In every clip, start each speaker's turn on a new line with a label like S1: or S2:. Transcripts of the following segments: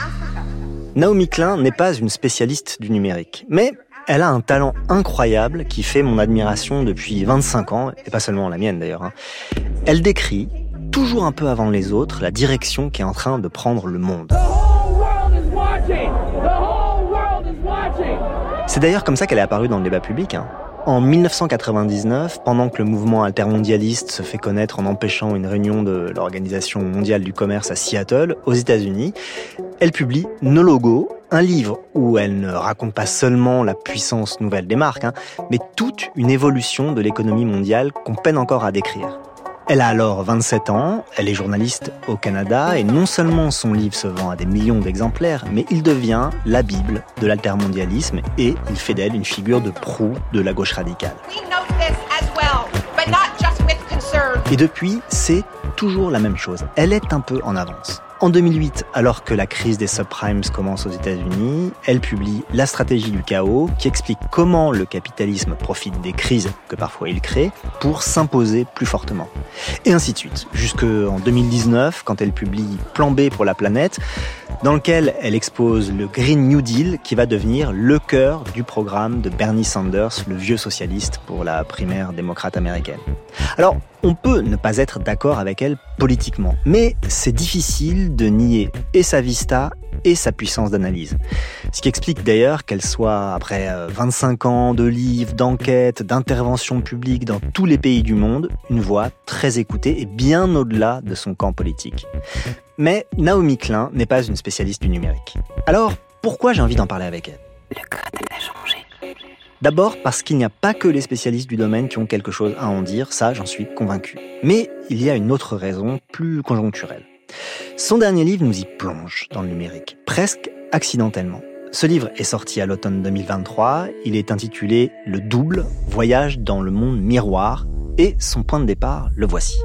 S1: Naomi Klein n'est pas une spécialiste du numérique, mais elle a un talent incroyable qui fait mon admiration depuis 25 ans, et pas seulement la mienne d'ailleurs. Elle décrit, toujours un peu avant les autres, la direction qui est en train de prendre le monde. C'est d'ailleurs comme ça qu'elle est apparue dans le débat public. En 1999, pendant que le mouvement altermondialiste se fait connaître en empêchant une réunion de l'Organisation mondiale du commerce à Seattle, aux États-Unis, elle publie No Logo, un livre où elle ne raconte pas seulement la puissance nouvelle des marques, mais toute une évolution de l'économie mondiale qu'on peine encore à décrire. Elle a alors 27 ans, elle est journaliste au Canada et non seulement son livre se vend à des millions d'exemplaires, mais il devient la Bible de l'altermondialisme et il fait d'elle une figure de proue de la gauche radicale. Et depuis, c'est toujours la même chose. Elle est un peu en avance. En 2008, alors que la crise des subprimes commence aux États-Unis, elle publie La stratégie du chaos, qui explique comment le capitalisme profite des crises que parfois il crée pour s'imposer plus fortement. Et ainsi de suite, jusqu'en 2019, quand elle publie Plan B pour la planète, dans lequel elle expose le Green New Deal, qui va devenir le cœur du programme de Bernie Sanders, le vieux socialiste pour la primaire démocrate américaine. Alors, on peut ne pas être d'accord avec elle politiquement, mais c'est difficile de nier et sa vista et sa puissance d'analyse. Ce qui explique d'ailleurs qu'elle soit, après 25 ans de livres, d'enquêtes, d'interventions publiques dans tous les pays du monde, une voix très écoutée et bien au-delà de son camp politique. Mais Naomi Klein n'est pas une spécialiste du numérique. Alors, pourquoi j'ai envie d'en parler avec elle ?
S2: Le code a changé.
S1: D'abord parce qu'il n'y a pas que les spécialistes du domaine qui ont quelque chose à en dire, ça j'en suis convaincu. Mais il y a une autre raison, plus conjoncturelle. Son dernier livre nous y plonge dans le numérique, presque accidentellement. Ce livre est sorti à l'automne 2023, il est intitulé « Le double, voyage dans le monde miroir » et son point de départ, le voici.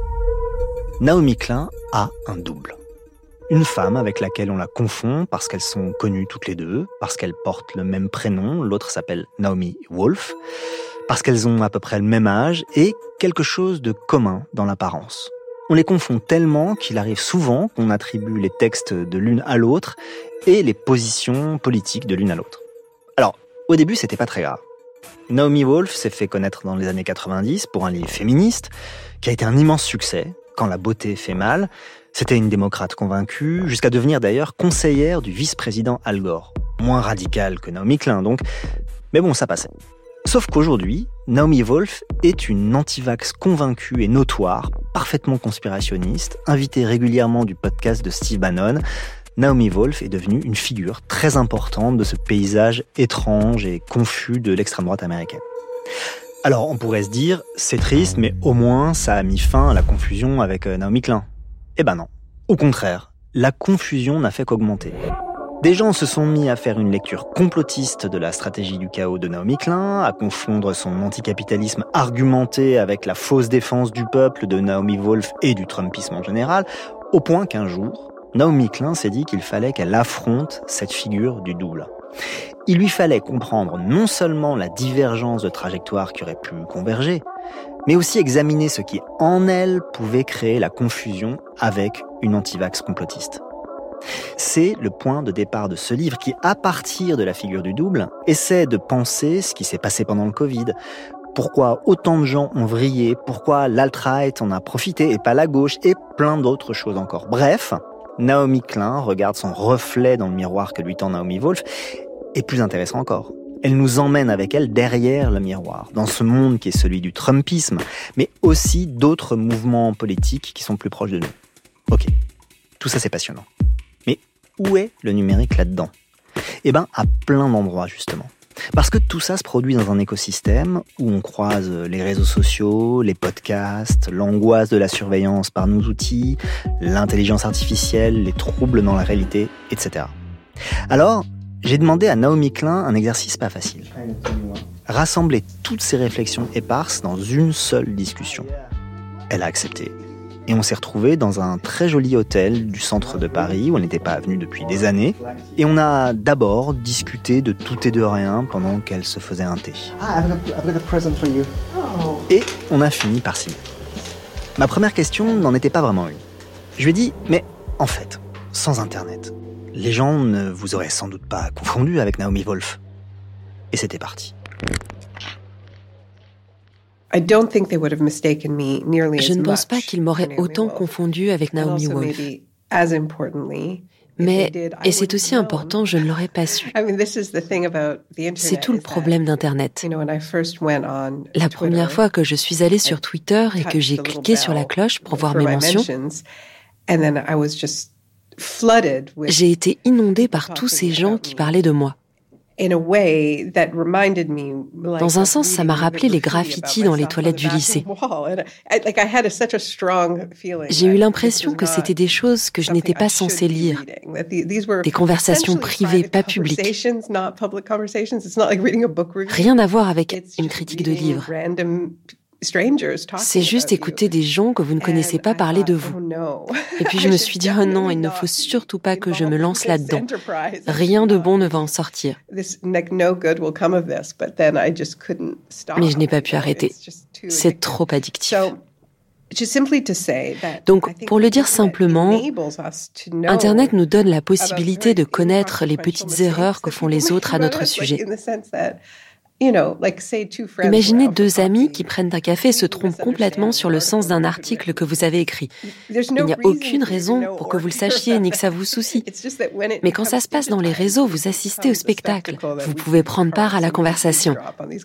S1: Naomi Klein a un double. Une femme avec laquelle on la confond parce qu'elles sont connues toutes les deux, parce qu'elles portent le même prénom, l'autre s'appelle Naomi Wolf, parce qu'elles ont à peu près le même âge et quelque chose de commun dans l'apparence. On les confond tellement qu'il arrive souvent qu'on attribue les textes de l'une à l'autre et les positions politiques de l'une à l'autre. Alors, au début, c'était pas très grave. Naomi Wolf s'est fait connaître dans les années 90 pour un livre féministe qui a été un immense succès, Quand la beauté fait mal. C'était une démocrate convaincue, jusqu'à devenir d'ailleurs conseillère du vice-président Al Gore. Moins radicale que Naomi Klein donc, mais bon, ça passait. Sauf qu'aujourd'hui, Naomi Wolf est une anti-vax convaincue et notoire, parfaitement conspirationniste, invitée régulièrement du podcast de Steve Bannon. Naomi Wolf est devenue une figure très importante de ce paysage étrange et confus de l'extrême droite américaine. Alors, on pourrait se dire, c'est triste, mais au moins, ça a mis fin à la confusion avec Naomi Klein. Eh ben non. Au contraire, la confusion n'a fait qu'augmenter. Des gens se sont mis à faire une lecture complotiste de la stratégie du chaos de Naomi Klein, à confondre son anticapitalisme argumenté avec la fausse défense du peuple de Naomi Wolf et du Trumpisme en général, au point qu'un jour, Naomi Klein s'est dit qu'il fallait qu'elle affronte cette figure du double. Il lui fallait comprendre non seulement la divergence de trajectoire qui aurait pu converger, mais aussi examiner ce qui, en elle, pouvait créer la confusion avec une antivax complotiste. C'est le point de départ de ce livre qui, à partir de la figure du double, essaie de penser ce qui s'est passé pendant le Covid. Pourquoi autant de gens ont vrillé, pourquoi l'alt-right en a profité et pas la gauche, et plein d'autres choses encore. Bref, Naomi Klein regarde son reflet dans le miroir que lui tend Naomi Wolf, et plus intéressant encore, elle nous emmène avec elle derrière le miroir, dans ce monde qui est celui du Trumpisme, mais aussi d'autres mouvements politiques qui sont plus proches de nous. Ok, tout ça c'est passionnant. Mais où est le numérique là-dedans ? Eh ben, à plein d'endroits justement. Parce que tout ça se produit dans un écosystème où on croise les réseaux sociaux, les podcasts, l'angoisse de la surveillance par nos outils, l'intelligence artificielle, les troubles dans la réalité, etc. Alors, j'ai demandé à Naomi Klein un exercice pas facile. Rassembler toutes ces réflexions éparses dans une seule discussion. Elle a accepté. Et on s'est retrouvés dans un très joli hôtel du centre de Paris où on n'était pas venu depuis des années. Et on a d'abord discuté de tout et de rien pendant qu'elle se faisait un thé.
S3: I've got a present for you.
S1: Et on a fini par s'y mettre. Ma première question n'en était pas vraiment une. Je lui ai dit, mais en fait, sans Internet, Les gens ne vous auraient sans doute pas confondu avec Naomi Wolf. Et c'était parti.
S2: Je ne pense pas qu'ils m'auraient autant confondu avec Naomi Wolf. Mais, et c'est aussi important, je ne l'aurais pas su. C'est tout le problème d'Internet. La première fois que je suis allée sur Twitter et que j'ai cliqué sur la cloche pour voir mes mentions, j'ai été inondée par tous ces gens qui parlaient de moi. Dans un sens, ça m'a rappelé les graffitis dans les toilettes du lycée. J'ai eu l'impression que c'était des choses que je n'étais pas censée lire, des conversations privées, pas publiques. Rien à voir avec une critique de livre. C'est juste écouter des gens que vous ne connaissez pas parler de vous. Et puis je me suis dit, oh non, il ne faut surtout pas que je me lance là-dedans. Rien de bon ne va en sortir. Mais je n'ai pas pu arrêter. C'est trop addictif. Donc, pour le dire simplement, Internet nous donne la possibilité de connaître les petites erreurs que font les autres à notre sujet. Imaginez deux amis qui prennent un café et se trompent complètement sur le sens d'un article que vous avez écrit. Il n'y a aucune raison pour que vous le sachiez ni que ça vous soucie. Mais quand ça se passe dans les réseaux, vous assistez au spectacle. Vous pouvez prendre part à la conversation.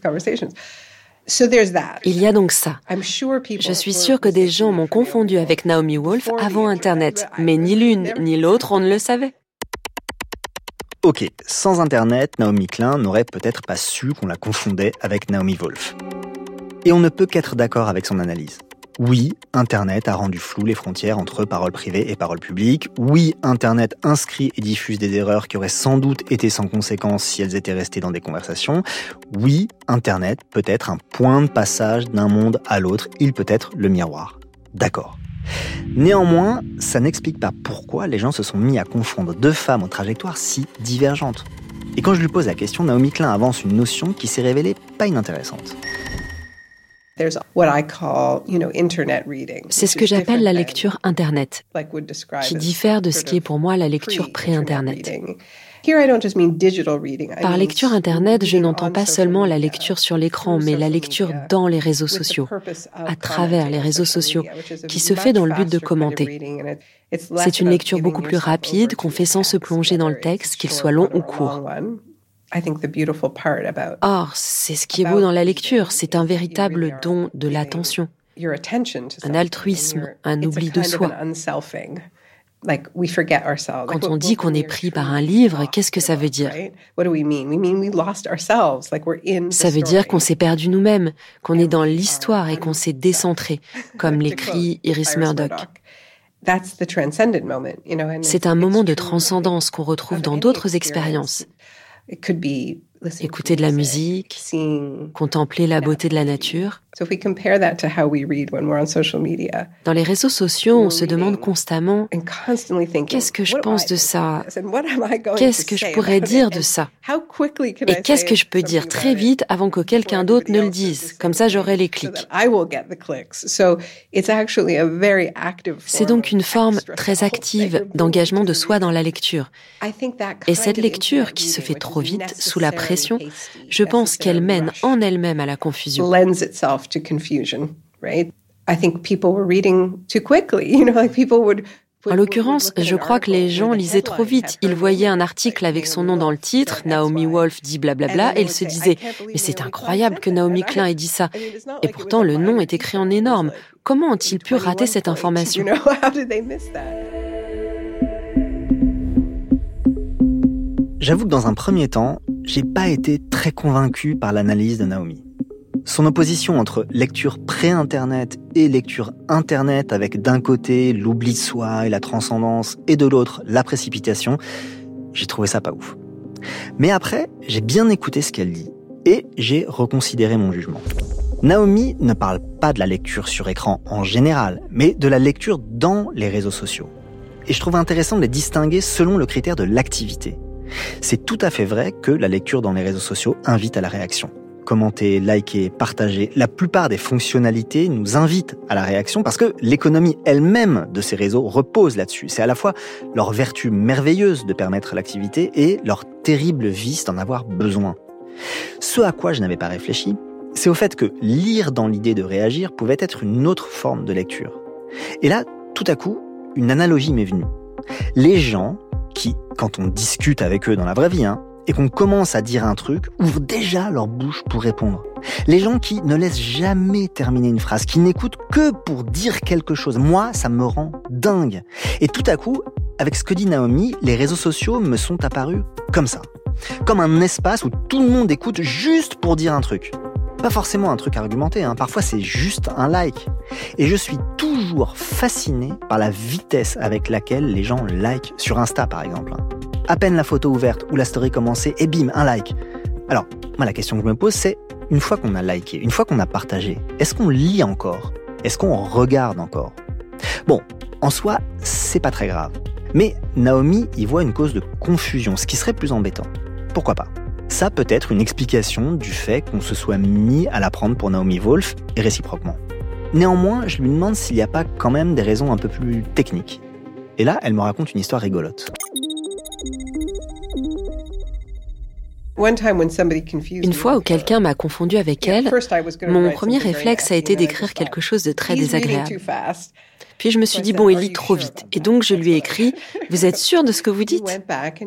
S2: Il y a donc ça. Je suis sûre que des gens m'ont confondu avec Naomi Wolf avant Internet. Mais ni l'une ni l'autre, on ne le savait.
S1: Ok, sans Internet, Naomi Klein n'aurait peut-être pas su qu'on la confondait avec Naomi Wolf. Et on ne peut qu'être d'accord avec son analyse. Oui, Internet a rendu floues les frontières entre parole privée et parole publique. Oui, Internet inscrit et diffuse des erreurs qui auraient sans doute été sans conséquence si elles étaient restées dans des conversations. Oui, Internet peut être un point de passage d'un monde à l'autre. Il peut être le miroir. D'accord. Néanmoins, ça n'explique pas pourquoi les gens se sont mis à confondre deux femmes aux trajectoires si divergentes. Et quand je lui pose la question, Naomi Klein avance une notion qui s'est révélée pas inintéressante.
S2: C'est ce que j'appelle la lecture Internet, qui diffère de ce qui est pour moi la lecture pré-Internet. Par lecture Internet, je n'entends pas seulement la lecture sur l'écran, mais la lecture dans les réseaux sociaux, à travers les réseaux sociaux, qui se fait dans le but de commenter. C'est une lecture beaucoup plus rapide qu'on fait sans se plonger dans le texte, qu'il soit long ou court. Or, c'est ce qui est beau dans la lecture, c'est un véritable don de l'attention, un altruisme, un oubli de soi. Quand on dit qu'on est pris par un livre, qu'est-ce que ça veut dire? Ça veut dire qu'on s'est perdu nous-mêmes, qu'on est dans l'histoire et qu'on s'est décentré, comme l'écrit Iris Murdoch. C'est un moment de transcendance qu'on retrouve dans d'autres expériences. Écouter de la musique, contempler la beauté de la nature. Dans les réseaux sociaux, on se demande constamment « Qu'est-ce que je pense de ça? Qu'est-ce que je pourrais dire de ça? Et qu'est-ce que je peux dire très vite avant que quelqu'un d'autre ne le dise? Comme ça, j'aurai les clics. » C'est donc une forme très active d'engagement de soi dans la lecture. Et cette lecture, qui se fait trop vite, sous la pression, je pense qu'elle mène en elle-même à la confusion. En l'occurrence, je crois que les gens lisaient trop vite. Ils voyaient un article avec son nom dans le titre, Naomi Wolf dit blablabla, et ils se disaient « Mais c'est incroyable que Naomi Klein ait dit ça !» Et pourtant, le nom est écrit en énorme. Comment ont-ils pu rater cette information ?
S1: J'avoue que dans un premier temps, j'ai pas été très convaincu par l'analyse de Naomi. Son opposition entre lecture pré-Internet et lecture Internet avec d'un côté l'oubli de soi et la transcendance et de l'autre la précipitation, j'ai trouvé ça pas ouf. Mais après, j'ai bien écouté ce qu'elle dit et j'ai reconsidéré mon jugement. Naomi ne parle pas de la lecture sur écran en général, mais de la lecture dans les réseaux sociaux. Et je trouve intéressant de les distinguer selon le critère de l'activité. C'est tout à fait vrai que la lecture dans les réseaux sociaux invite à la réaction. commenter, liker, partager, la plupart des fonctionnalités nous invitent à la réaction parce que l'économie elle-même de ces réseaux repose là-dessus. C'est à la fois leur vertu merveilleuse de permettre l'activité et leur terrible vice d'en avoir besoin. Ce à quoi je n'avais pas réfléchi, c'est au fait que lire dans l'idée de réagir pouvait être une autre forme de lecture. Et là, tout à coup, une analogie m'est venue. Les gens qui, quand on discute avec eux dans la vraie vie, et qu'on commence à dire un truc, ouvrent déjà leur bouche pour répondre. Les gens qui ne laissent jamais terminer une phrase, qui n'écoutent que pour dire quelque chose. Moi, ça me rend dingue. Et tout à coup, avec ce que dit Naomi, les réseaux sociaux me sont apparus comme ça. Comme un espace où tout le monde écoute juste pour dire un truc. Pas forcément un truc argumenté, parfois c'est juste un like. Et je suis toujours fasciné par la vitesse avec laquelle les gens like sur Insta par exemple. À peine la photo ouverte ou la story commencée, et bim, un like. Alors, moi la question que je me pose c'est, une fois qu'on a liké, une fois qu'on a partagé, est-ce qu'on lit encore ? Est-ce qu'on regarde encore ? Bon, en soi, c'est pas très grave. Mais Naomi y voit une cause de confusion, ce qui serait plus embêtant. Pourquoi pas ? Ça peut être une explication du fait qu'on se soit mis à la prendre pour Naomi Wolf et réciproquement. Néanmoins, je lui demande s'il n'y a pas quand même des raisons un peu plus techniques. Et là, elle me raconte une histoire rigolote.
S2: Une fois où quelqu'un m'a confondu avec elle, mon premier réflexe a été d'écrire quelque chose de très désagréable. Puis je me suis dit, bon, il lit trop vite. Et donc je lui ai écrit, vous êtes sûr de ce que vous dites ?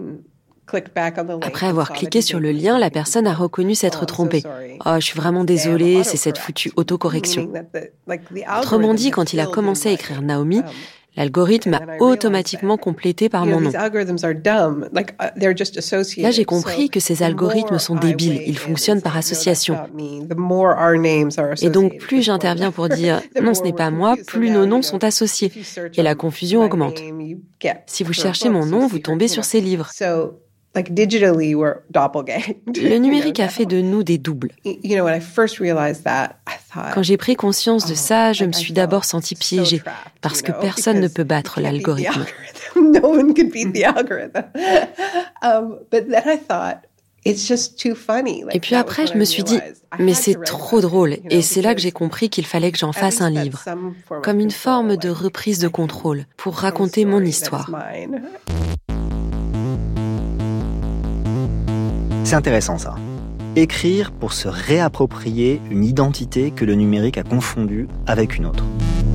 S2: Après avoir cliqué sur le lien, la personne a reconnu s'être trompée. « Oh, je suis vraiment désolée, c'est cette foutue autocorrection. » Autrement dit, quand il a commencé à écrire Naomi, l'algorithme a automatiquement complété par mon nom. Là, j'ai compris que ces algorithmes sont débiles, ils fonctionnent par association. Et donc, plus j'interviens pour dire « non, ce n'est pas moi », plus nos noms sont associés. Et la confusion augmente. Si vous cherchez mon nom, vous tombez sur ces livres. Le numérique a fait de nous des doubles. Quand j'ai pris conscience de ça, je me suis d'abord sentie piégée, parce que personne ne peut battre l'algorithme. Et puis après, je me suis dit, mais c'est trop drôle, et c'est là que j'ai compris qu'il fallait que j'en fasse un livre, comme une forme de reprise de contrôle, pour raconter mon histoire.
S1: C'est intéressant ça. Écrire pour se réapproprier une identité que le numérique a confondue avec une autre.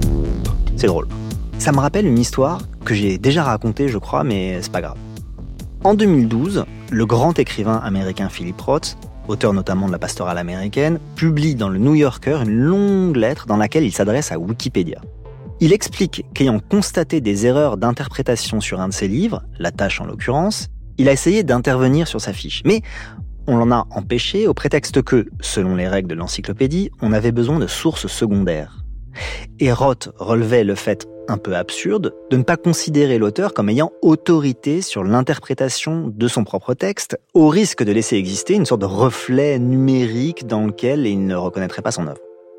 S1: C'est drôle. Ça me rappelle une histoire que j'ai déjà racontée, je crois, mais c'est pas grave. En 2012, le grand écrivain américain Philip Roth, auteur notamment de la pastorale américaine, publie dans le New Yorker une longue lettre dans laquelle il s'adresse à Wikipédia. Il explique qu'ayant constaté des erreurs d'interprétation sur un de ses livres, La Tâche en l'occurrence, il a essayé d'intervenir sur sa fiche, mais on l'en a empêché au prétexte que, selon les règles de l'encyclopédie, on avait besoin de sources secondaires. Et Roth relevait le fait un peu absurde de ne pas considérer l'auteur comme ayant autorité sur l'interprétation de son propre texte, au risque de laisser exister une sorte de reflet numérique dans lequel il ne reconnaîtrait pas son œuvre.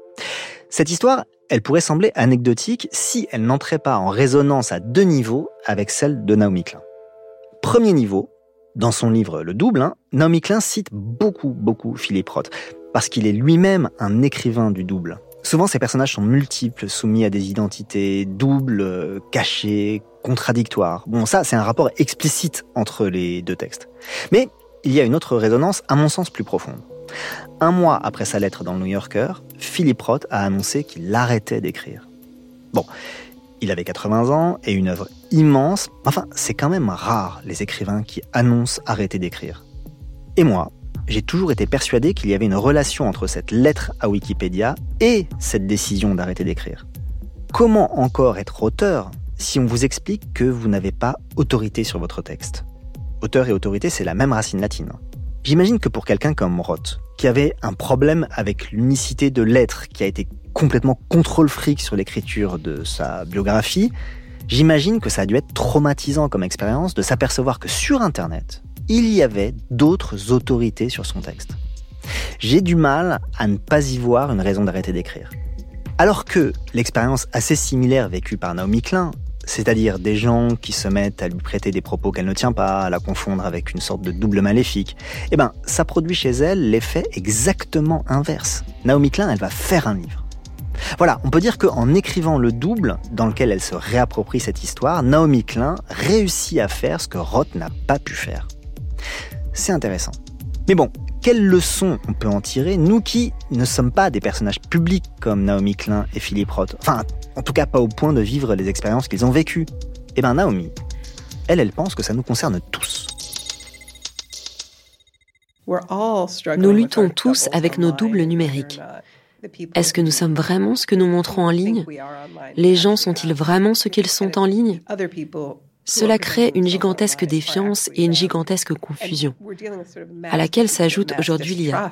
S1: Cette histoire, elle pourrait sembler anecdotique si elle n'entrait pas en résonance à deux niveaux avec celle de Naomi Klein. Premier niveau, dans son livre Le Double, Naomi Klein cite beaucoup Philip Roth, parce qu'il est lui-même un écrivain du double. Souvent, ces personnages sont multiples, soumis à des identités doubles, cachées, contradictoires. Bon, ça, c'est un rapport explicite entre les deux textes. Mais il y a une autre résonance, à mon sens, plus profonde. 1 mois après sa lettre dans le New Yorker, Philip Roth a annoncé qu'il arrêtait d'écrire. Bon, il avait 80 ans et une œuvre immense. Enfin, c'est quand même rare, les écrivains qui annoncent arrêter d'écrire. Et moi, j'ai toujours été persuadé qu'il y avait une relation entre cette lettre à Wikipédia et cette décision d'arrêter d'écrire. Comment encore être auteur si on vous explique que vous n'avez pas autorité sur votre texte ? Auteur et autorité, c'est la même racine latine. J'imagine que pour quelqu'un comme Roth, qui avait un problème avec l'unicité de l'être, qui a été complètement contrôle-fric sur l'écriture de sa biographie, j'imagine que ça a dû être traumatisant comme expérience de s'apercevoir que sur Internet, il y avait d'autres autorités sur son texte. J'ai du mal à ne pas y voir une raison d'arrêter d'écrire. Alors que l'expérience assez similaire vécue par Naomi Klein, c'est-à-dire des gens qui se mettent à lui prêter des propos qu'elle ne tient pas, à la confondre avec une sorte de double maléfique, ça produit chez elle l'effet exactement inverse. Naomi Klein, elle va faire un livre. Voilà, on peut dire qu'en écrivant le double, dans lequel elle se réapproprie cette histoire, Naomi Klein réussit à faire ce que Roth n'a pas pu faire. C'est intéressant. Mais bon, quelles leçons on peut en tirer, nous qui ne sommes pas des personnages publics comme Naomi Klein et Philip Roth, enfin, en tout cas pas au point de vivre les expériences qu'ils ont vécues. Naomi, elle pense que ça nous concerne tous.
S2: Nous luttons tous avec nos doubles numériques. Est-ce que nous sommes vraiment ce que nous montrons en ligne ? Les gens sont-ils vraiment ce qu'ils sont en ligne ? Cela crée une gigantesque défiance et une gigantesque confusion, à laquelle s'ajoute aujourd'hui l'IA.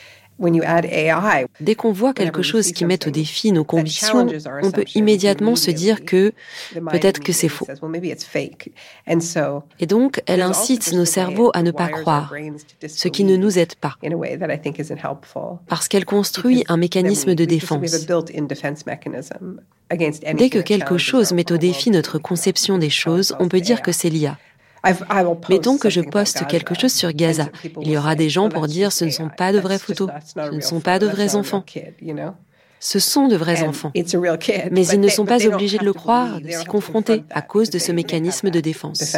S2: Dès qu'on voit quelque chose qui met au défi nos convictions, on peut immédiatement se dire que peut-être que c'est faux. Et donc, elle incite nos cerveaux à ne pas croire, ce qui ne nous aide pas, parce qu'elle construit un mécanisme de défense. Dès que quelque chose met au défi notre conception des choses, on peut dire que c'est l'IA. Mettons que je poste quelque chose sur Gaza. Il y aura des gens pour dire ce ne sont pas de vraies photos, ce ne sont pas de vrais enfants. Ce sont de vrais enfants. Mais ils ne sont pas obligés de le croire, de s'y confronter à cause de ce mécanisme de défense.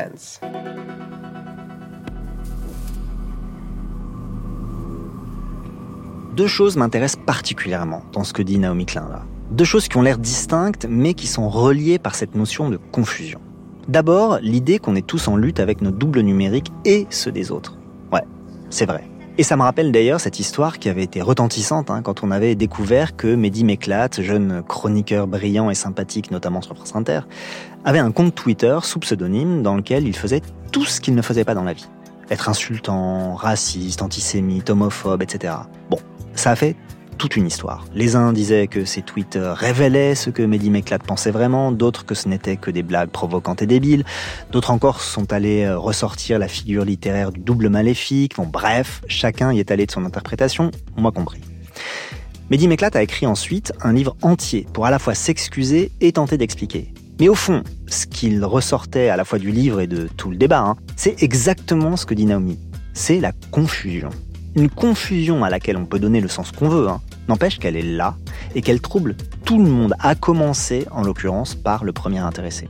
S1: Deux choses m'intéressent particulièrement dans ce que dit Naomi Klein là. Deux choses qui ont l'air distinctes, mais qui sont reliées par cette notion de confusion. D'abord, l'idée qu'on est tous en lutte avec nos doubles numériques et ceux des autres. Ouais, c'est vrai. Et ça me rappelle d'ailleurs cette histoire qui avait été retentissante quand on avait découvert que Mehdi Méclate, jeune chroniqueur brillant et sympathique, notamment sur France Inter, avait un compte Twitter sous pseudonyme dans lequel il faisait tout ce qu'il ne faisait pas dans la vie. Être insultant, raciste, antisémite, homophobe, etc. Bon, ça a fait toute une histoire. Les uns disaient que ces tweets révélaient ce que Mehdi Méclate pensait vraiment, d'autres que ce n'était que des blagues provocantes et débiles, d'autres encore sont allés ressortir la figure littéraire du double maléfique. Bon, bref, chacun y est allé de son interprétation, on m'a compris. Mehdi Méclate a écrit ensuite un livre entier pour à la fois s'excuser et tenter d'expliquer. Mais au fond, ce qu'il ressortait à la fois du livre et de tout le débat, c'est exactement ce que dit Naomi. C'est la confusion. Une confusion à laquelle on peut donner le sens qu'on veut, n'empêche qu'elle est là et qu'elle trouble tout le monde, à commencer, en l'occurrence, par le premier intéressé.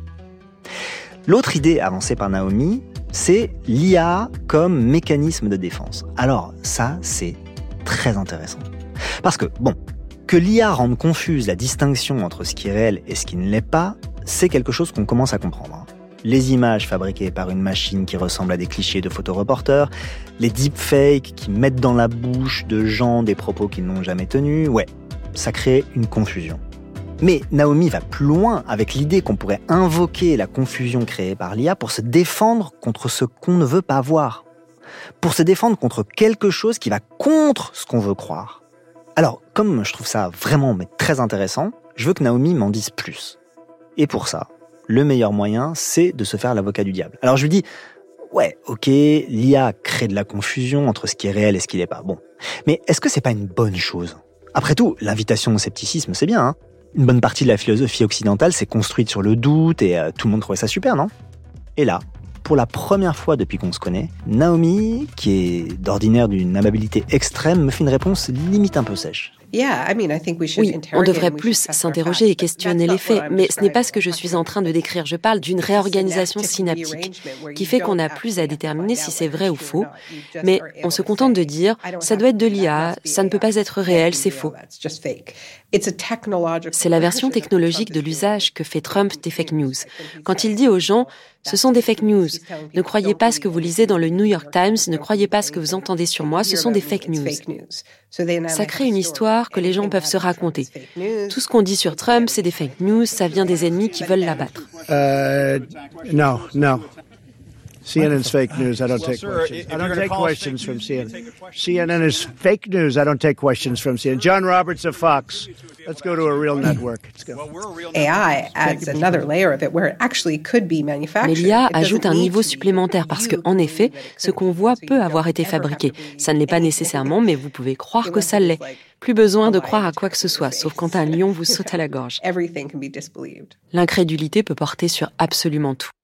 S1: L'autre idée avancée par Naomi, c'est l'IA comme mécanisme de défense. Alors ça, c'est très intéressant. Parce que, que l'IA rende confuse la distinction entre ce qui est réel et ce qui ne l'est pas, c'est quelque chose qu'on commence à comprendre. Les images fabriquées par une machine qui ressemble à des clichés de photoreporters, les deepfakes qui mettent dans la bouche de gens des propos qu'ils n'ont jamais tenus, ça crée une confusion. Mais Naomi va plus loin avec l'idée qu'on pourrait invoquer la confusion créée par l'IA pour se défendre contre ce qu'on ne veut pas voir, pour se défendre contre quelque chose qui va contre ce qu'on veut croire. Alors, comme je trouve ça vraiment très intéressant, je veux que Naomi m'en dise plus. Et pour ça, le meilleur moyen, c'est de se faire l'avocat du diable. Alors je lui dis, ok, l'IA crée de la confusion entre ce qui est réel et ce qui l'est pas. Bon, mais est-ce que c'est pas une bonne chose ? Après tout, l'invitation au scepticisme, c'est bien. Une bonne partie de la philosophie occidentale s'est construite sur le doute et tout le monde trouvait ça super, non ? Et là, pour la première fois depuis qu'on se connaît, Naomi, qui est d'ordinaire d'une amabilité extrême, me fait une réponse limite un peu sèche.
S2: Oui, on devrait plus s'interroger et questionner les faits, mais ce n'est pas ce que je suis en train de décrire. Je parle d'une réorganisation synaptique qui fait qu'on n'a plus à déterminer si c'est vrai ou faux, mais on se contente de dire « ça doit être de l'IA, ça ne peut pas être réel, c'est faux ». C'est la version technologique de l'usage que fait Trump des fake news. Quand il dit aux gens « ce sont des fake news, ne croyez pas ce que vous lisez dans le New York Times, ne croyez pas ce que vous entendez sur moi, ce sont des fake news ». Ça crée une histoire que les gens peuvent se raconter. Tout ce qu'on dit sur Trump, c'est des fake news, ça vient des ennemis qui veulent l'abattre.
S4: CNN's fake news. I don't take questions. I don't take questions from CNN. CNN is fake news. I don't take questions from CNN. John Roberts of Fox. Let's go to a real network. Let's go.
S5: AI adds another layer of it where it actually could be manufactured.
S2: Mais l'IA ajoute un niveau supplémentaire parce que, en effet, ce qu'on voit peut avoir été fabriqué. Ça ne l'est pas nécessairement, mais vous pouvez croire que ça l'est. Plus besoin de croire à quoi que ce soit, sauf quand un lion vous saute à la gorge. L'incrédulité peut porter sur absolument tout.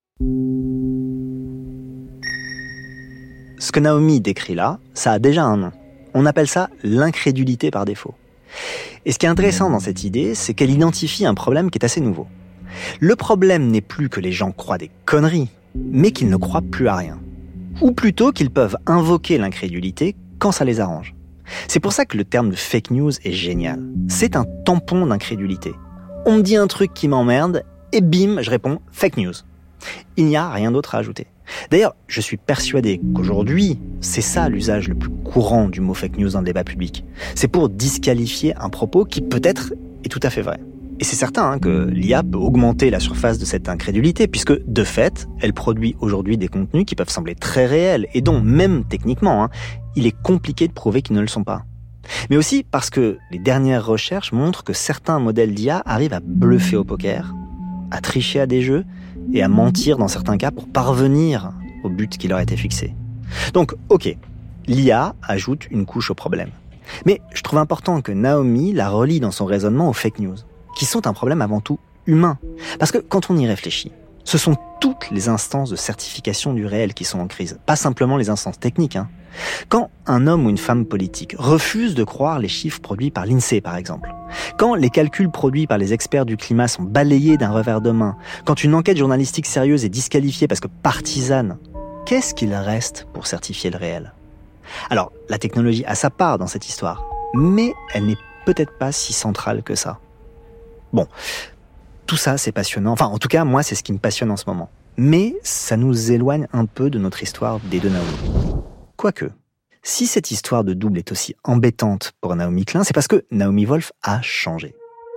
S1: Ce que Naomi décrit là, ça a déjà un nom. On appelle ça l'incrédulité par défaut. Et ce qui est intéressant dans cette idée, c'est qu'elle identifie un problème qui est assez nouveau. Le problème n'est plus que les gens croient des conneries, mais qu'ils ne croient plus à rien. Ou plutôt qu'ils peuvent invoquer l'incrédulité quand ça les arrange. C'est pour ça que le terme de fake news est génial. C'est un tampon d'incrédulité. On me dit un truc qui m'emmerde, et bim, je réponds fake news. Il n'y a rien d'autre à ajouter. D'ailleurs, je suis persuadé qu'aujourd'hui, c'est ça l'usage le plus courant du mot fake news dans le débat public. C'est pour disqualifier un propos qui peut-être est tout à fait vrai. Et c'est certain que l'IA peut augmenter la surface de cette incrédulité, puisque de fait, elle produit aujourd'hui des contenus qui peuvent sembler très réels, et dont même techniquement, il est compliqué de prouver qu'ils ne le sont pas. Mais aussi parce que les dernières recherches montrent que certains modèles d'IA arrivent à bluffer au poker, à tricher à des jeux, et à mentir dans certains cas pour parvenir au but qui leur a été fixé. Donc, ok, l'IA ajoute une couche au problème. Mais je trouve important que Naomi la relie dans son raisonnement aux fake news, qui sont un problème avant tout humain. Parce que quand on y réfléchit, ce sont toutes les instances de certification du réel qui sont en crise, pas simplement les instances techniques. Quand un homme ou une femme politique refuse de croire les chiffres produits par l'INSEE, par exemple, quand les calculs produits par les experts du climat sont balayés d'un revers de main, quand une enquête journalistique sérieuse est disqualifiée parce que partisane, qu'est-ce qu'il reste pour certifier le réel ? Alors, la technologie a sa part dans cette histoire, mais elle n'est peut-être pas si centrale que ça. Bon, tout ça c'est passionnant, enfin en tout cas moi c'est ce qui me passionne en ce moment. Mais ça nous éloigne un peu de notre histoire des deux Naomi. Quoique, si cette histoire de double est aussi embêtante pour Naomi Klein, c'est parce que Naomi Wolf a changé.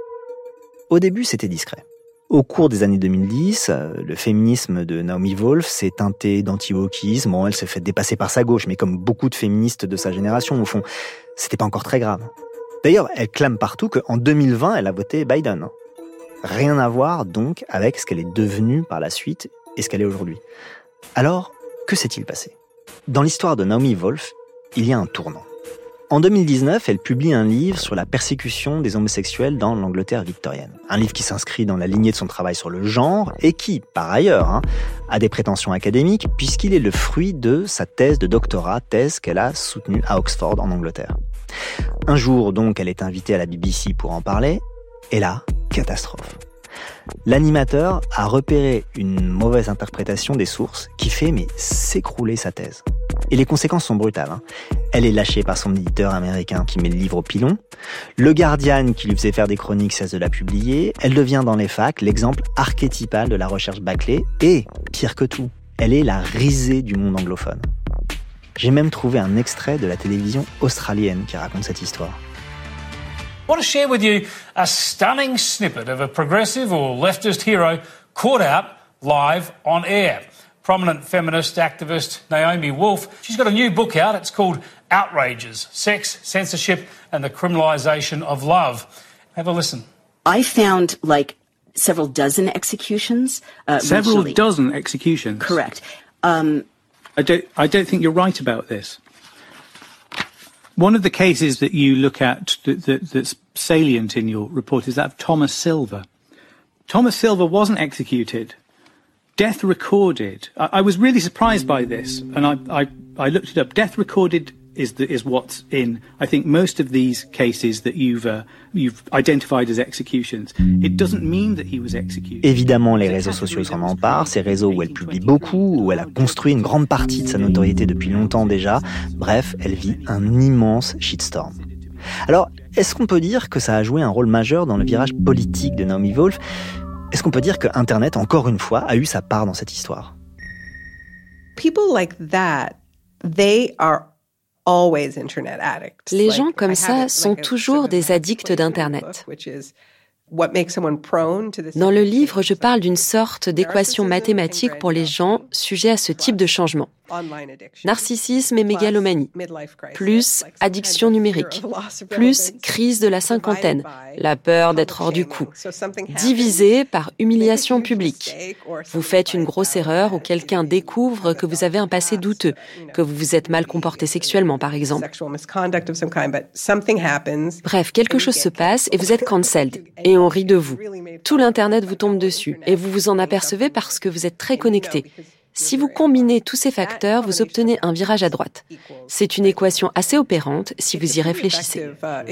S1: Au début, c'était discret. Au cours des années 2010, le féminisme de Naomi Wolf s'est teinté d'anti-wokisme. Bon, elle s'est fait dépasser par sa gauche, mais comme beaucoup de féministes de sa génération, au fond, c'était pas encore très grave. D'ailleurs, elle clame partout qu'en 2020, elle a voté Biden. Rien à voir, donc, avec ce qu'elle est devenue par la suite et ce qu'elle est aujourd'hui. Alors, que s'est-il passé ? Dans l'histoire de Naomi Wolf, il y a un tournant. En 2019, elle publie un livre sur la persécution des homosexuels dans l'Angleterre victorienne. Un livre qui s'inscrit dans la lignée de son travail sur le genre et qui, par ailleurs, a des prétentions académiques puisqu'il est le fruit de sa thèse de doctorat, thèse qu'elle a soutenue à Oxford en Angleterre. Un jour, donc, elle est invitée à la BBC pour en parler et là, catastrophe. L'animateur a repéré une mauvaise interprétation des sources qui fait s'écrouler sa thèse. Et les conséquences sont brutales. Elle est lâchée par son éditeur américain qui met le livre au pilon. Le Guardian qui lui faisait faire des chroniques cesse de la publier. Elle devient dans les facs l'exemple archétypal de la recherche bâclée. Et, pire que tout, elle est la risée du monde anglophone. J'ai même trouvé un extrait de la télévision australienne qui raconte cette histoire.
S6: I want to share with you a stunning snippet of a progressive or leftist hero caught out live on air. Prominent feminist activist Naomi Wolf, she's got a new book out. It's called Outrages, Sex, Censorship and the Criminalisation of Love. Have a listen.
S7: I found several dozen executions.
S8: Several dozen executions?
S7: Correct.
S8: I don't think you're right about this. One of the cases that you look at that's salient in your report is that of Thomas Silver. Thomas Silver wasn't executed. Death recorded. I was really surprised by this, and I looked it up. Death recorded is what's in, I think, most of these cases that you've identified as executions. It doesn't mean that he was executed.
S1: Évidemment, les réseaux sociaux s'en emparent, ces réseaux où elle publie beaucoup, où elle a construit une grande partie de sa notoriété depuis longtemps déjà. Bref, elle vit un immense shitstorm. Alors, est-ce qu'on peut dire que ça a joué un rôle majeur dans le virage politique de Naomi Wolf ? Est-ce qu'on peut dire que Internet, encore une fois, a eu sa part dans cette histoire ?
S5: People like that, they are always internet addicts.
S2: Les gens comme ça sont toujours des addicts d'Internet. Dans le livre, je parle d'une sorte d'équation mathématique pour les gens sujets à ce type de changement. Narcissisme et mégalomanie, plus addiction numérique, plus crise de la cinquantaine, la peur d'être hors du coup, divisé par humiliation publique. Vous faites une grosse erreur ou quelqu'un découvre que vous avez un passé douteux, que vous vous êtes mal comporté sexuellement, par exemple. Bref, quelque chose se passe et vous êtes cancelled. Et on rit de vous. Tout l'Internet vous tombe dessus et vous vous en apercevez parce que vous êtes très connecté. Si vous combinez tous ces facteurs, vous obtenez un virage à droite. C'est une équation assez opérante si vous y réfléchissez.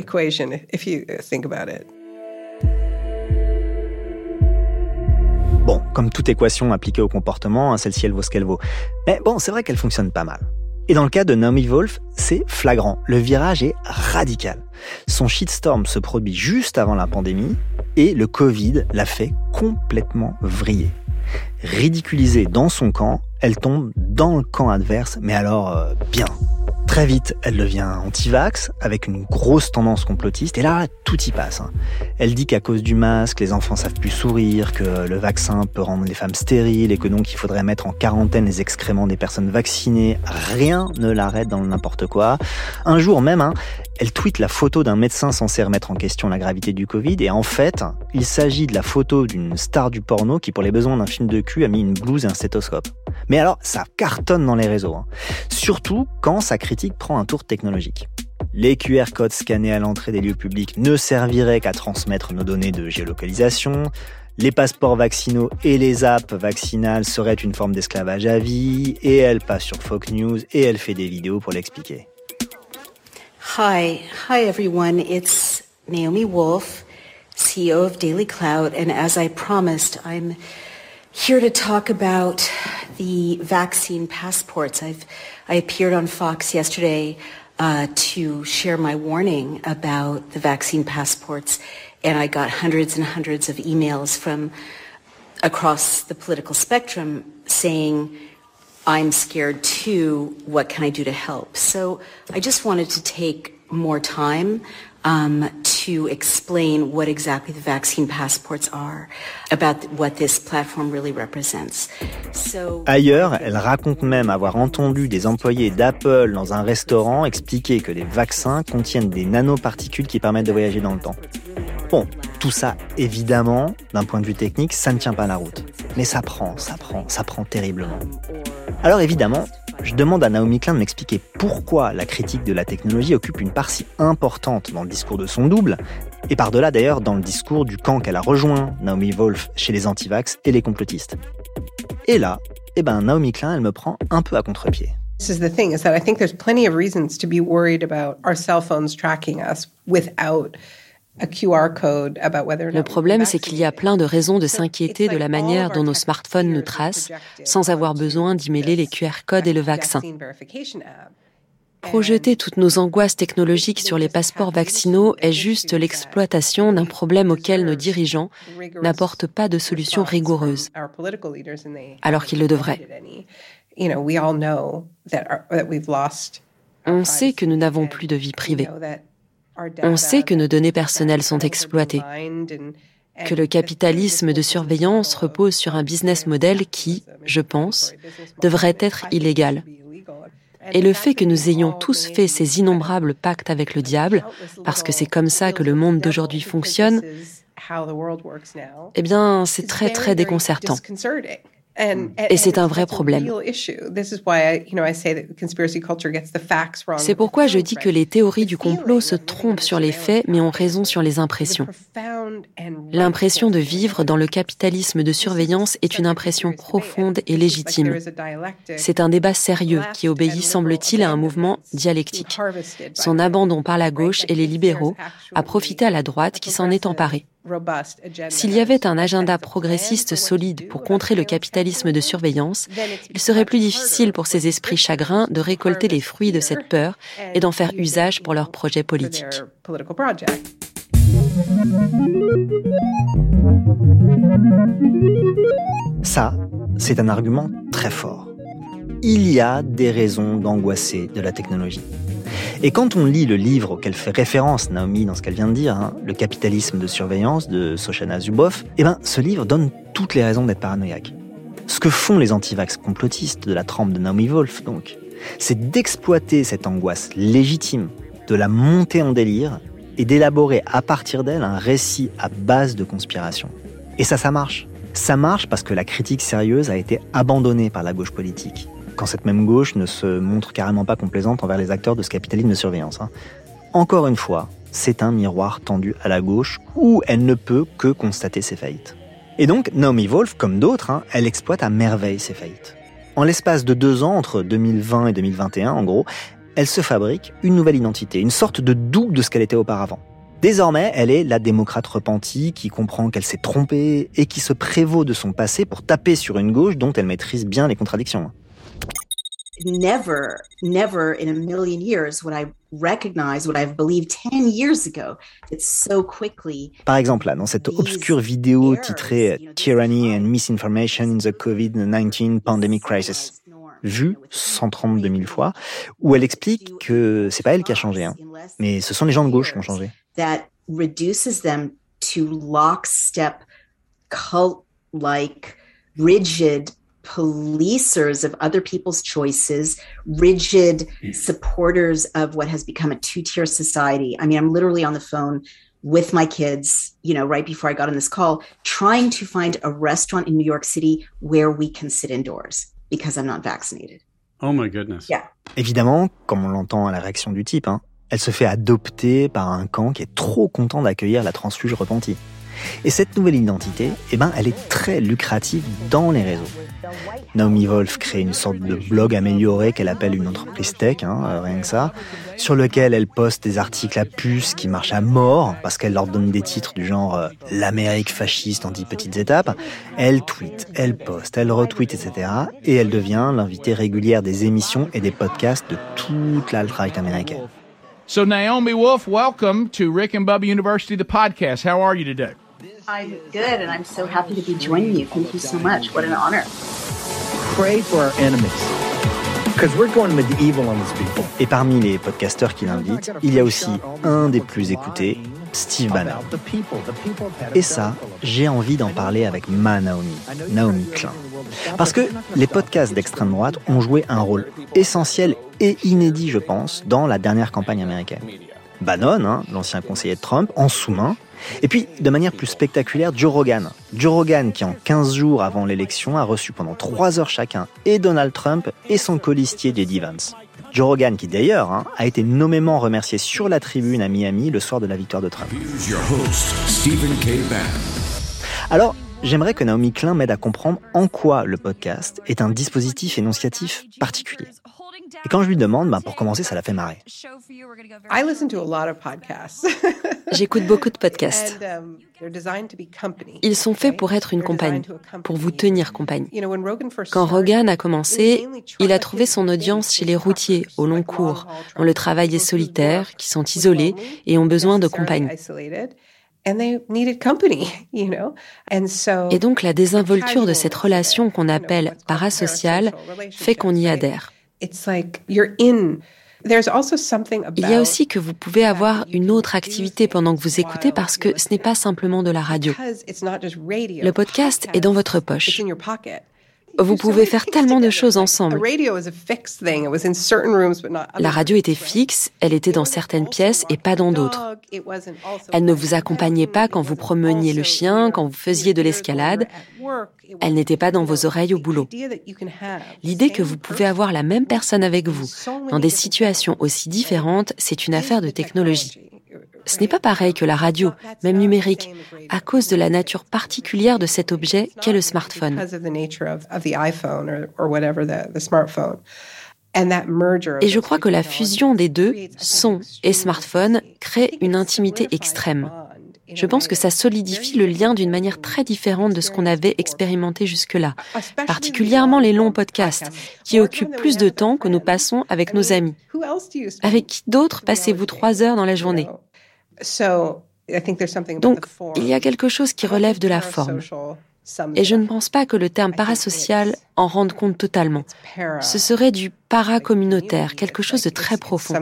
S1: Bon, comme toute équation appliquée au comportement, celle-ci elle vaut ce qu'elle vaut. Mais bon, c'est vrai qu'elle fonctionne pas mal. Et dans le cas de Naomi Wolf, c'est flagrant. Le virage est radical. Son shitstorm se produit juste avant la pandémie et le Covid l'a fait complètement vriller. Ridiculisée dans son camp, elle tombe dans le camp adverse, mais alors bien. Très vite, elle devient anti-vax, avec une grosse tendance complotiste, et là, tout y passe. Elle dit qu'à cause du masque, les enfants savent plus sourire, que le vaccin peut rendre les femmes stériles, et que donc il faudrait mettre en quarantaine les excréments des personnes vaccinées. Rien ne l'arrête dans le n'importe quoi. Un jour même, elle tweete la photo d'un médecin censé remettre en question la gravité du Covid, et en fait, il s'agit de la photo d'une star du porno qui, pour les besoins d'un film de cul, a mis une blouse et un stéthoscope. Mais alors, ça cartonne dans les réseaux. Surtout quand sa critique prend un tour technologique. Les QR codes scannés à l'entrée des lieux publics ne serviraient qu'à transmettre nos données de géolocalisation. Les passeports vaccinaux et les apps vaccinales seraient une forme d'esclavage à vie. Et elle passe sur Fox News et elle fait des vidéos pour l'expliquer.
S9: Hi everyone. It's Naomi Wolf, CEO of Daily Cloud, and as I promised, I'm here to talk about the vaccine passports. I appeared on Fox yesterday to share my warning about the vaccine passports, and I got hundreds and hundreds of emails from across the political spectrum saying, I'm scared too, what can I do to help? So I just wanted to take more time to explain what exactly the vaccine passports are, about what this platform really represents.
S1: Ailleurs, elle raconte même avoir entendu des employés d'Apple dans un restaurant expliquer que les vaccins contiennent des nanoparticules qui permettent de voyager dans le temps. Bon, tout ça, évidemment, d'un point de vue technique, ça ne tient pas la route. Mais ça prend terriblement. Alors évidemment, je demande à Naomi Klein de m'expliquer pourquoi la critique de la technologie occupe une part si importante dans le discours de son double, et par-delà d'ailleurs dans le discours du camp qu'elle a rejoint, Naomi Wolf, chez les antivax et les complotistes. Et là, Naomi Klein, elle me prend un peu à contre-pied.
S5: This is the thing, is that I think there's plenty of reasons to be worried about our cell phones tracking us without a QR code about whether or not.
S2: Le problème, c'est qu'il y a plein de raisons de s'inquiéter de la manière dont nos smartphones nous tracent, sans avoir besoin d'y mêler les QR codes et le vaccin. Projeter toutes nos angoisses technologiques sur les passeports vaccinaux est juste l'exploitation d'un problème auquel nos dirigeants n'apportent pas de solution rigoureuse, alors qu'ils le devraient. On sait que nous n'avons plus de vie privée. On sait que nos données personnelles sont exploitées, que le capitalisme de surveillance repose sur un business model qui, je pense, devrait être illégal. Et le fait que nous ayons tous fait ces innombrables pactes avec le diable, parce que c'est comme ça que le monde d'aujourd'hui fonctionne, eh bien, c'est très, très déconcertant. Et c'est un vrai problème. C'est pourquoi je dis que les théories du complot se trompent sur les faits, mais ont raison sur les impressions. L'impression de vivre dans le capitalisme de surveillance est une impression profonde et légitime. C'est un débat sérieux qui obéit, semble-t-il, à un mouvement dialectique. Son abandon par la gauche et les libéraux a profité à la droite qui s'en est emparée. S'il y avait un agenda progressiste solide pour contrer le capitalisme de surveillance, il serait plus difficile pour ces esprits chagrins de récolter les fruits de cette peur et d'en faire usage pour leurs projets politiques.
S1: Ça, c'est un argument très fort. il y a des raisons d'angoisser de la technologie. Et quand on lit le livre auquel fait référence Naomi dans ce qu'elle vient de dire, Le capitalisme de surveillance de Shoshana Zuboff, ce livre donne toutes les raisons d'être paranoïaque. Ce que font les antivax complotistes de la trempe de Naomi Wolf, donc, c'est d'exploiter cette angoisse légitime, de la monter en délire et d'élaborer à partir d'elle un récit à base de conspiration. Et ça marche. Ça marche parce que la critique sérieuse a été abandonnée par la gauche politique. Quand cette même gauche ne se montre carrément pas complaisante envers les acteurs de ce capitalisme de surveillance. Encore une fois, c'est un miroir tendu à la gauche où elle ne peut que constater ses faillites. Et donc, Naomi Wolf, comme d'autres, elle exploite à merveille ses faillites. En l'espace de 2 ans, entre 2020 et 2021 en gros, elle se fabrique une nouvelle identité, une sorte de double de ce qu'elle était auparavant. Désormais, elle est la démocrate repentie qui comprend qu'elle s'est trompée et qui se prévaut de son passé pour taper sur une gauche dont elle maîtrise bien les contradictions.
S7: Never in a million years would I recognize what I've believed 10 years ago. It's so quickly.
S1: Par exemple, là, dans cette obscure vidéo titrée Tyranny and Misinformation in the COVID-19 Pandemic Crisis, vue 132 000 fois, où elle explique que c'est pas elle qui a changé, mais ce sont les gens de gauche qui ont changé.
S7: That reduces them to lockstep, cult-like, rigid policers of other people's choices, rigid supporters of what has become a two-tier society. I mean, I'm literally on the phone with my kids, right before I got on this call, trying to find a restaurant in New York City where we can sit indoors because I'm not vaccinated.
S10: Oh my goodness.
S7: Yeah.
S1: Évidemment, comme on l'entend à la réaction du type, elle se fait adopter par un camp qui est trop content d'accueillir la transfuge repentie. Et cette nouvelle identité, elle est très lucrative dans les réseaux. Naomi Wolf crée une sorte de blog amélioré qu'elle appelle une entreprise tech, rien que ça, sur lequel elle poste des articles à puce qui marchent à mort parce qu'elle leur donne des titres du genre « L'Amérique fasciste en 10 petites étapes ». Elle tweet, elle poste, elle retweet, etc. Et elle devient l'invitée régulière des émissions et des podcasts de toute l'alt-right américaine.
S11: So Naomi Wolf, welcome to Rick and Bubba University, the podcast. How are you today?
S7: I'm good, and I'm so happy to be joining you. Thank you so much. What an honor.
S3: Pray for our enemies, because we're going medieval on these people.
S1: Et parmi les podcasteurs qui l'invitent, il y a aussi un des plus écoutés, Steve Bannon. Et ça, j'ai envie d'en parler avec ma Naomi Klein. Parce que les podcasts d'extrême droite ont joué un rôle essentiel et inédit, je pense, dans la dernière campagne américaine. Bannon, l'ancien conseiller de Trump, en sous-main. Et puis, de manière plus spectaculaire, Joe Rogan. Joe Rogan qui, en 15 jours avant l'élection, a reçu pendant 3 heures chacun et Donald Trump et son colistier J.D. Vance. Joe Rogan qui, d'ailleurs, a été nommément remercié sur la tribune à Miami le soir de la victoire de Trump. Alors, j'aimerais que Naomi Klein m'aide à comprendre en quoi le podcast est un dispositif énonciatif particulier. Et quand je lui demande, pour commencer, ça la fait marrer.
S5: I listen to a lot of podcasts.
S2: J'écoute beaucoup de podcasts. Ils sont faits pour être une compagnie, pour vous tenir compagnie. Quand Rogan a commencé, il a trouvé son audience chez les routiers, au long cours, dont le travail est solitaire, qui sont isolés et ont besoin de compagnie. Et donc la désinvolture de cette relation qu'on appelle parasociale fait qu'on y adhère. Il y a aussi que vous pouvez avoir une autre activité pendant que vous écoutez parce que ce n'est pas simplement de la radio. Le podcast est dans votre poche. Vous pouvez faire tellement de choses ensemble. La radio était fixe, elle était dans certaines pièces et pas dans d'autres. Elle ne vous accompagnait pas quand vous promeniez le chien, quand vous faisiez de l'escalade. Elle n'était pas dans vos oreilles au boulot. L'idée que vous pouvez avoir la même personne avec vous, dans des situations aussi différentes, c'est une affaire de technologie. Ce n'est pas pareil que la radio, même numérique, à cause de la nature particulière de cet objet qu'est le smartphone. Et je crois que la fusion des deux, son et smartphone, crée une intimité extrême. Je pense que ça solidifie le lien d'une manière très différente de ce qu'on avait expérimenté jusque-là, particulièrement les longs podcasts, qui occupent plus de temps que nous passons avec nos amis. Avec qui d'autre passez-vous 3 heures dans la journée ? Donc, il y a quelque chose qui relève de la forme. Et je ne pense pas que le terme parasocial en rende compte totalement. Ce serait du paracommunautaire, quelque chose de très profond.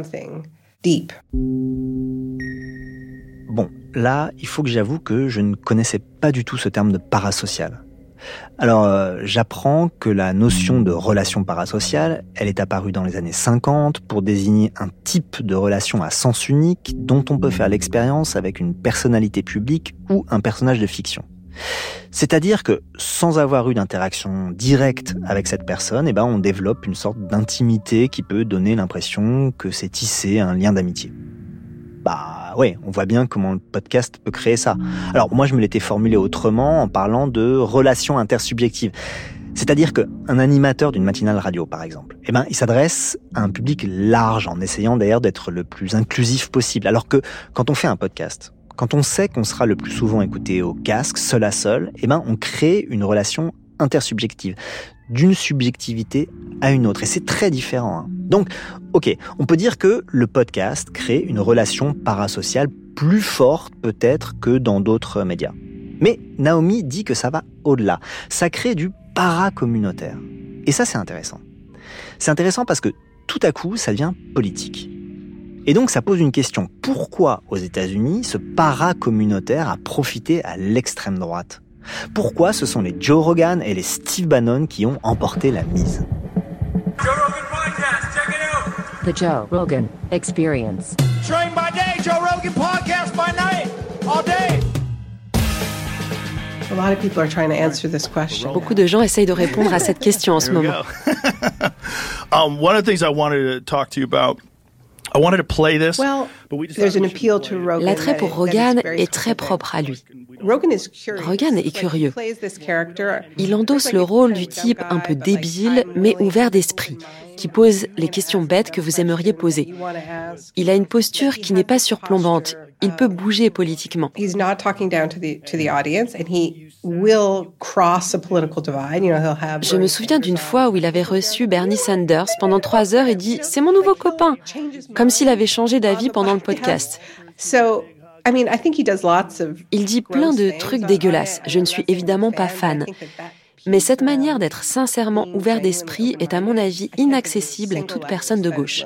S1: Bon, là, il faut que j'avoue que je ne connaissais pas du tout ce terme de parasocial. Alors, j'apprends que la notion de relation parasociale, elle est apparue dans les années 50 pour désigner un type de relation à sens unique dont on peut faire l'expérience avec une personnalité publique ou un personnage de fiction. C'est-à-dire que sans avoir eu d'interaction directe avec cette personne, on développe une sorte d'intimité qui peut donner l'impression que c'est tissé un lien d'amitié. Ouais, on voit bien comment le podcast peut créer ça. Alors moi je me l'étais formulé autrement en parlant de relations intersubjectives. C'est-à-dire qu'un animateur d'une matinale radio, par exemple, il s'adresse à un public large en essayant d'ailleurs d'être le plus inclusif possible. Alors que quand on fait un podcast, quand on sait qu'on sera le plus souvent écouté au casque, seul à seul, on crée une relation intersubjective, d'une subjectivité à une autre. Et c'est très différent. Donc, ok, on peut dire que le podcast crée une relation parasociale plus forte peut-être que dans d'autres médias. Mais Naomi dit que ça va au-delà. Ça crée du paracommunautaire. Et ça, c'est intéressant. C'est intéressant parce que tout à coup, ça devient politique. Et donc, ça pose une question. Pourquoi, aux États-Unis, ce paracommunautaire a profité à l'extrême droite ? Pourquoi ce sont les Joe Rogan et les Steve Bannon qui ont emporté la mise ?
S10: Joe Rogan Podcast, check it out.
S12: The Joe Rogan Experience.
S10: Train by day, Joe Rogan Podcast by night, all day.
S5: A lot of people are trying to answer this question.
S2: Beaucoup de gens essayent de répondre à cette question en ce moment.
S13: One of the things I wanted to talk to you about, I wanted to play this.
S5: There's an appeal to Rogan.
S2: L'attrait pour Rogan est très propre à lui. Rogan est curieux. Il endosse le rôle du type un peu débile, mais ouvert d'esprit, qui pose les questions bêtes que vous aimeriez poser. Il a une posture qui n'est pas surplombante. Il peut bouger politiquement. Je me souviens d'une fois où il avait reçu Bernie Sanders pendant 3 heures et dit « C'est mon nouveau copain », comme s'il avait changé d'avis pendant le podcast. Il dit plein de trucs dégueulasses. Je ne suis évidemment pas fan. Mais cette manière d'être sincèrement ouvert d'esprit est à mon avis inaccessible à toute personne de gauche.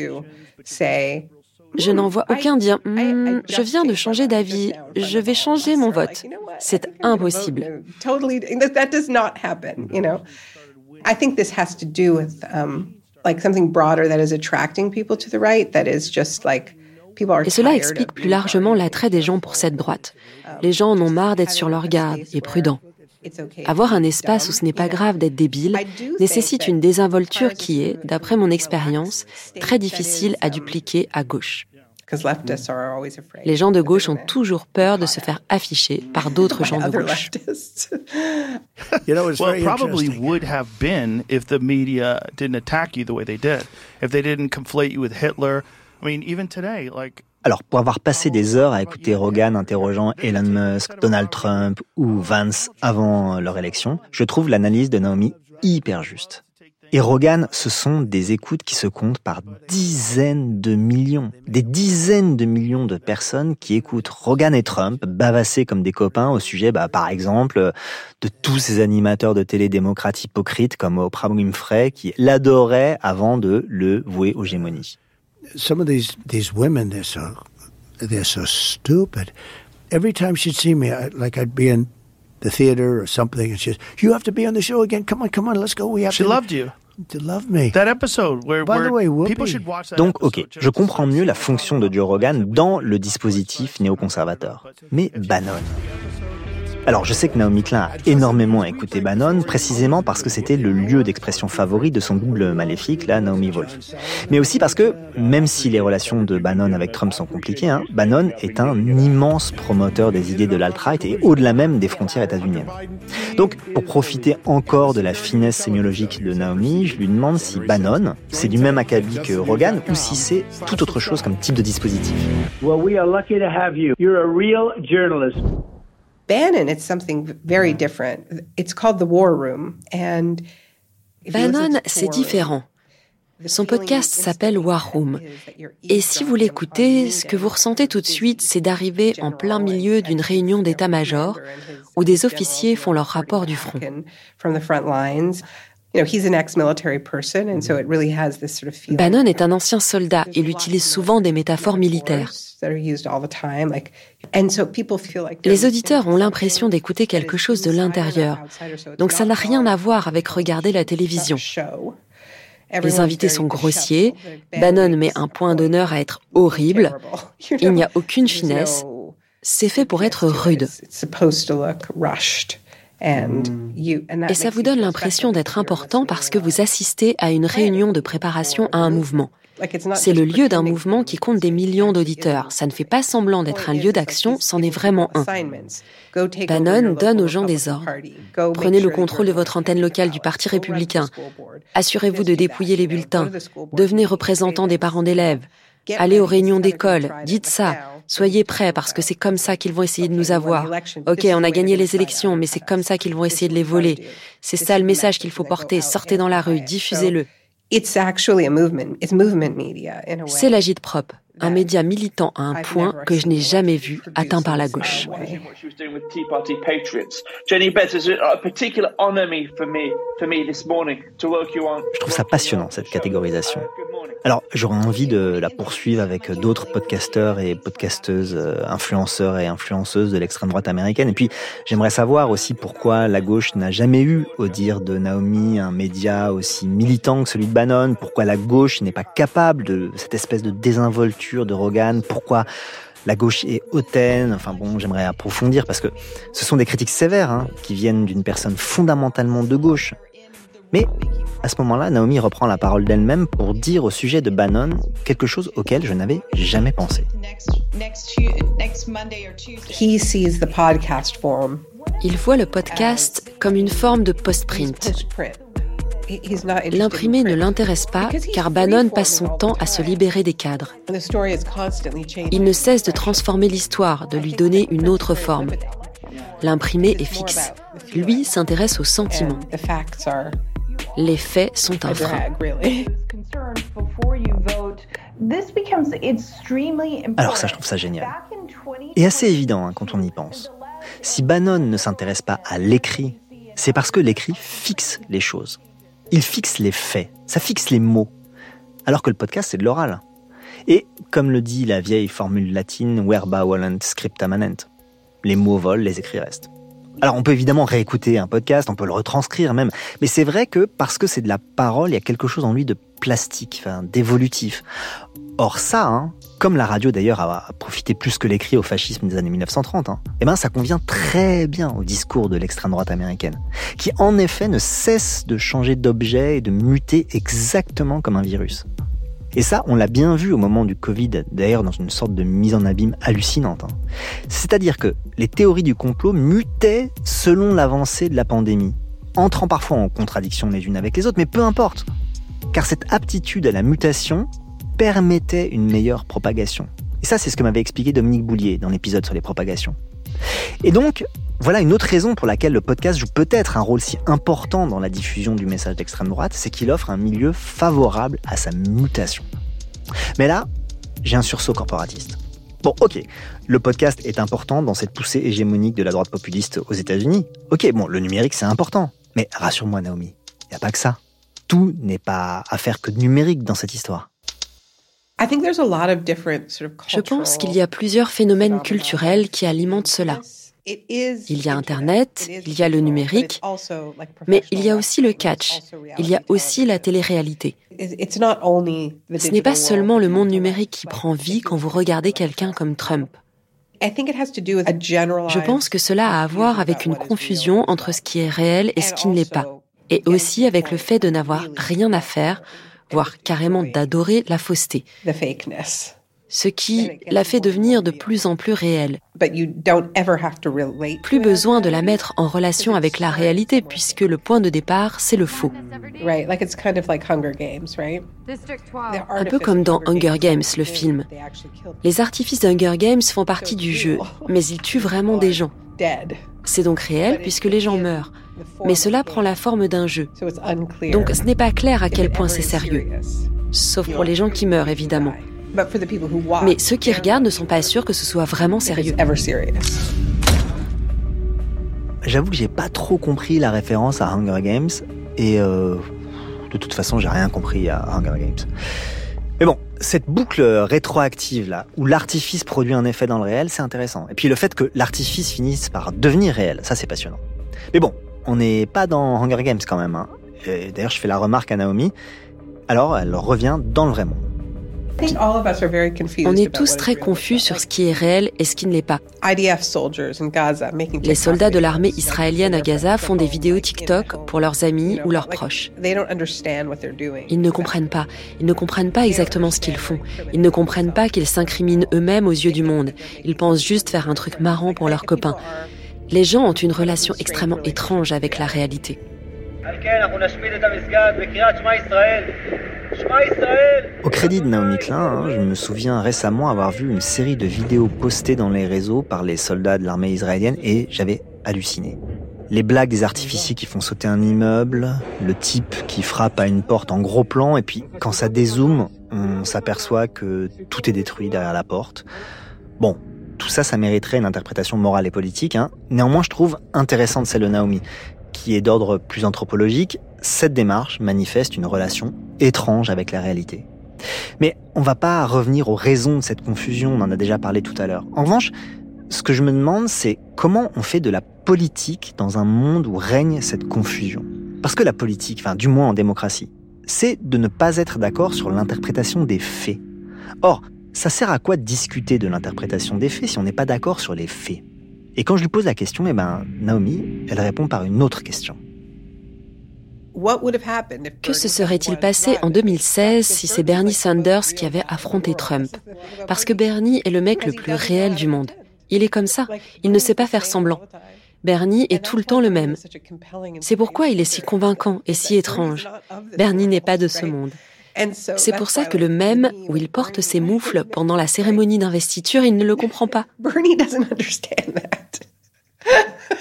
S2: Je n'en vois aucun dire « Je viens de changer d'avis, je vais changer mon vote ». C'est impossible.
S5: I think this has to do with something broader that is attracting people to the right, that is just
S2: Et cela explique plus largement l'attrait des gens pour cette droite. Les gens en ont marre d'être sur leur garde et prudents. Avoir un espace où ce n'est pas grave d'être débile nécessite une désinvolture qui est, d'après mon expérience, très difficile à dupliquer à gauche. Les gens de gauche ont toujours peur de se faire afficher par d'autres gens de gauche.
S13: Well, it probably would have been if the media didn't attack you the way they did. If they didn't conflate you with Hitler. I mean, even today,
S1: Alors, pour avoir passé des heures à écouter Rogan interrogeant Elon Musk, Donald Trump ou Vance avant leur élection, je trouve l'analyse de Naomi hyper juste. Et Rogan, ce sont des écoutes qui se comptent par dizaines de millions. Des dizaines de millions de personnes qui écoutent Rogan et Trump bavasser comme des copains au sujet, par exemple, de tous ces animateurs de télé démocrates hypocrites comme Oprah Winfrey qui l'adoraient avant de le vouer aux gémonies.
S4: Some of these women, they're so stupid. Every time she'd see me, I'd be in the theater or something, and she'd, "You have to be on the show again. Come on, let's go. We have
S13: She loved you.
S4: To love me.
S13: That episode where people should watch that.
S1: Donc, ok, je comprends mieux la fonction de Joe Rogan dans le dispositif néoconservateur. Mais Bannon. Alors, je sais que Naomi Klein a énormément écouté Bannon, précisément parce que c'était le lieu d'expression favori de son double maléfique, la Naomi Wolf. Mais aussi parce que, même si les relations de Bannon avec Trump sont compliquées, Bannon est un immense promoteur des idées de l'alt-right et au-delà même des frontières états-uniennes. Donc, pour profiter encore de la finesse sémiologique de Naomi, je lui demande si Bannon, c'est du même acabit que Rogan ou si c'est tout autre chose comme type de dispositif.
S3: Well, we are lucky to have you. You're a real journalist.
S5: Bannon, it's something very different. It's called the War Room. And
S2: Bannon, c'est différent. Son podcast s'appelle War Room. Et si vous l'écoutez, ce que vous ressentez tout de suite, c'est d'arriver en plein milieu d'une réunion d'état-major où des officiers font leur rapport du front. Bannon est un ancien soldat. Il utilise souvent des métaphores militaires. Les auditeurs ont l'impression d'écouter quelque chose de l'intérieur. Donc ça n'a rien à voir avec regarder la télévision. Les invités sont grossiers. Bannon met un point d'honneur à être horrible. Il n'y a aucune finesse. C'est fait pour être rude. Et ça vous donne l'impression d'être important parce que vous assistez à une réunion de préparation à un mouvement. C'est le lieu d'un mouvement qui compte des millions d'auditeurs. Ça ne fait pas semblant d'être un lieu d'action, c'en est vraiment un. Bannon donne aux gens des ordres. Prenez le contrôle de votre antenne locale du Parti républicain. Assurez-vous de dépouiller les bulletins. Devenez représentant des parents d'élèves. Allez aux réunions d'école. Dites ça. Soyez prêts parce que c'est comme ça qu'ils vont essayer de nous avoir. Ok, on a gagné les élections, mais c'est comme ça qu'ils vont essayer de les voler. C'est ça le message qu'il faut porter. Sortez dans la rue, diffusez-le. C'est l'Agitprop, un média militant à un point que je n'ai jamais vu atteint par la gauche.
S1: Je trouve ça passionnant, cette catégorisation. Alors, j'aurais envie de la poursuivre avec d'autres podcasteurs et podcasteuses, influenceurs et influenceuses de l'extrême droite américaine. Et puis, j'aimerais savoir aussi pourquoi la gauche n'a jamais eu, au dire de Naomi, un média aussi militant que celui de Bannon. Pourquoi la gauche n'est pas capable de cette espèce de désinvolture de Rogan. Pourquoi la gauche est hautaine. Enfin bon, j'aimerais approfondir parce que ce sont des critiques sévères qui viennent d'une personne fondamentalement de gauche. Mais à ce moment-là, Naomi reprend la parole d'elle-même pour dire au sujet de Bannon quelque chose auquel je n'avais jamais pensé.
S2: Il voit le podcast comme une forme de post-print. L'imprimé ne l'intéresse pas car Bannon passe son temps à se libérer des cadres. Il ne cesse de transformer l'histoire, de lui donner une autre forme. L'imprimé est fixe. Lui s'intéresse aux sentiments. Les faits sont un frein.
S1: Alors ça, je trouve ça génial. Et assez évident quand on y pense. Si Bannon ne s'intéresse pas à l'écrit, c'est parce que l'écrit fixe les choses. Il fixe les faits, ça fixe les mots. Alors que le podcast, c'est de l'oral. Et comme le dit la vieille formule latine, verba volant scripta manent. Les mots volent, les écrits restent. Alors on peut évidemment réécouter un podcast, on peut le retranscrire même, mais c'est vrai que parce que c'est de la parole, il y a quelque chose en lui de plastique, d'évolutif. Or ça, comme la radio d'ailleurs a profité plus que l'écrit au fascisme des années 1930, ça convient très bien au discours de l'extrême droite américaine, qui en effet ne cesse de changer d'objet et de muter exactement comme un virus. Et ça, on l'a bien vu au moment du Covid, d'ailleurs dans une sorte de mise en abîme hallucinante. C'est-à-dire que les théories du complot mutaient selon l'avancée de la pandémie, entrant parfois en contradiction les unes avec les autres, mais peu importe. Car cette aptitude à la mutation permettait une meilleure propagation. Et ça, c'est ce que m'avait expliqué Dominique Boulier dans l'épisode sur les propagations. Et donc, voilà une autre raison pour laquelle le podcast joue peut-être un rôle si important dans la diffusion du message d'extrême droite, c'est qu'il offre un milieu favorable à sa mutation. Mais là, j'ai un sursaut corporatiste. Bon, ok, le podcast est important dans cette poussée hégémonique de la droite populiste aux États-Unis. Ok, bon, le numérique, c'est important. Mais rassure-moi, Naomi, il n'y a pas que ça. Tout n'est pas affaire que de numérique dans cette histoire.
S2: Je pense qu'il y a plusieurs phénomènes culturels qui alimentent cela. Il y a Internet, il y a le numérique, mais il y a aussi le catch, il y a aussi la télé-réalité. Ce n'est pas seulement le monde numérique qui prend vie quand vous regardez quelqu'un comme Trump. Je pense que cela a à voir avec une confusion entre ce qui est réel et ce qui ne l'est pas, et aussi avec le fait de n'avoir rien à faire, voire carrément d'adorer la fausseté. Ce qui la fait devenir de plus en plus réelle. Plus besoin de la mettre en relation avec la réalité, puisque le point de départ, c'est le faux. Un peu comme dans Hunger Games, le film. Les artifices d'Hunger Games font partie du jeu, mais ils tuent vraiment des gens. C'est donc réel puisque les gens meurent. Mais cela prend la forme d'un jeu. Donc ce n'est pas clair à quel point c'est sérieux. Sauf pour les gens qui meurent, évidemment. Mais ceux qui regardent ne sont pas sûrs que ce soit vraiment sérieux.
S1: J'avoue que j'ai pas trop compris la référence à Hunger Games. Et de toute façon, j'ai rien compris à Hunger Games. Mais bon, cette boucle rétroactive là, où l'artifice produit un effet dans le réel, c'est intéressant. Et puis le fait que l'artifice finisse par devenir réel, ça c'est passionnant. Mais bon, on n'est pas dans Hunger Games quand même. Et d'ailleurs, je fais la remarque à Naomi. Alors, elle revient dans le vrai monde.
S2: On est tous très confus sur ce qui est réel et ce qui ne l'est pas. Les soldats de l'armée israélienne à Gaza font des vidéos TikTok pour leurs amis ou leurs proches. Ils ne comprennent pas. Ils ne comprennent pas exactement ce qu'ils font. Ils ne comprennent pas qu'ils s'incriminent eux-mêmes aux yeux du monde. Ils pensent juste faire un truc marrant pour leurs copains. Les gens ont une relation extrêmement étrange avec la réalité.
S1: Au crédit de Naomi Klein, je me souviens récemment avoir vu une série de vidéos postées dans les réseaux par les soldats de l'armée israélienne et j'avais halluciné. Les blagues des artificiers qui font sauter un immeuble, le type qui frappe à une porte en gros plan et puis quand ça dézoome, on s'aperçoit que tout est détruit derrière la porte. Bon, tout ça, ça mériterait une interprétation morale et politique. Néanmoins, je trouve intéressante celle de Naomi, qui est d'ordre plus anthropologique. Cette démarche manifeste une relation étrange avec la réalité. Mais on va pas revenir aux raisons de cette confusion, on en a déjà parlé tout à l'heure. En revanche, ce que je me demande, c'est comment on fait de la politique dans un monde où règne cette confusion. Parce que la politique, du moins en démocratie, c'est de ne pas être d'accord sur l'interprétation des faits. Or, ça sert à quoi de discuter de l'interprétation des faits si on n'est pas d'accord sur les faits ? Et quand je lui pose la question, Naomi, elle répond par une autre question.
S2: Que se serait-il passé en 2016 si c'est Bernie Sanders qui avait affronté Trump ? Parce que Bernie est le mec le plus réel du monde. Il est comme ça, il ne sait pas faire semblant. Bernie est tout le temps le même. C'est pourquoi il est si convaincant et si étrange. Bernie n'est pas de ce monde. C'est pour ça que le mème où il porte ses moufles pendant la cérémonie d'investiture, il ne le comprend pas.
S5: Bernie doesn't understand that.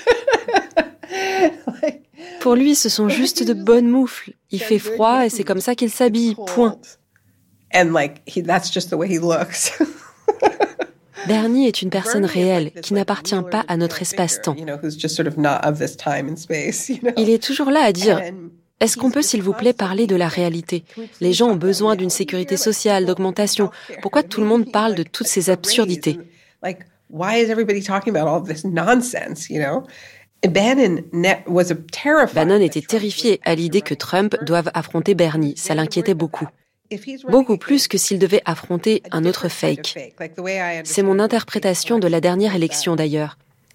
S2: Pour lui, ce sont juste de bonnes moufles. Il fait froid et c'est comme ça qu'il s'habille, point.
S5: That's just the way he looks.
S2: Bernie est une personne réelle qui n'appartient pas à notre espace-temps. Il est toujours là à dire « Est-ce qu'on peut, s'il vous plaît, parler de la réalité ? Les gens ont besoin d'une sécurité sociale, d'augmentation. Pourquoi tout le monde parle de toutes ces absurdités ?» Bannon était terrifié à l'idée que Trump doive affronter Bernie. Ça l'inquiétait beaucoup. Beaucoup plus que s'il devait affronter un autre fake. C'est mon interprétation de la dernière élection d'ailleurs.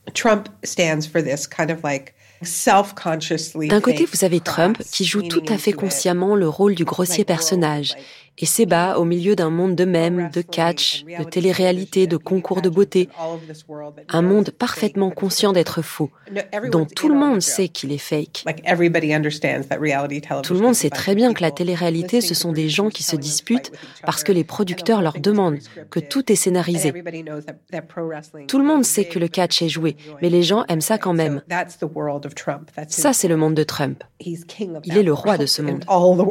S2: D'un côté, vous avez Trump qui joue tout à fait consciemment le rôle du grossier personnage et s'ébat au milieu d'un monde de mèmes, de catch, de télé-réalité, de concours de beauté. Un monde parfaitement conscient d'être faux, dont tout le monde sait qu'il est fake. Tout le monde sait très bien que la télé-réalité, ce sont des gens qui se disputent parce que les producteurs leur demandent, que tout est scénarisé. Tout le monde sait que le catch est joué, mais les gens aiment ça quand même. Ça, c'est le monde de Trump. Il est le roi de ce monde.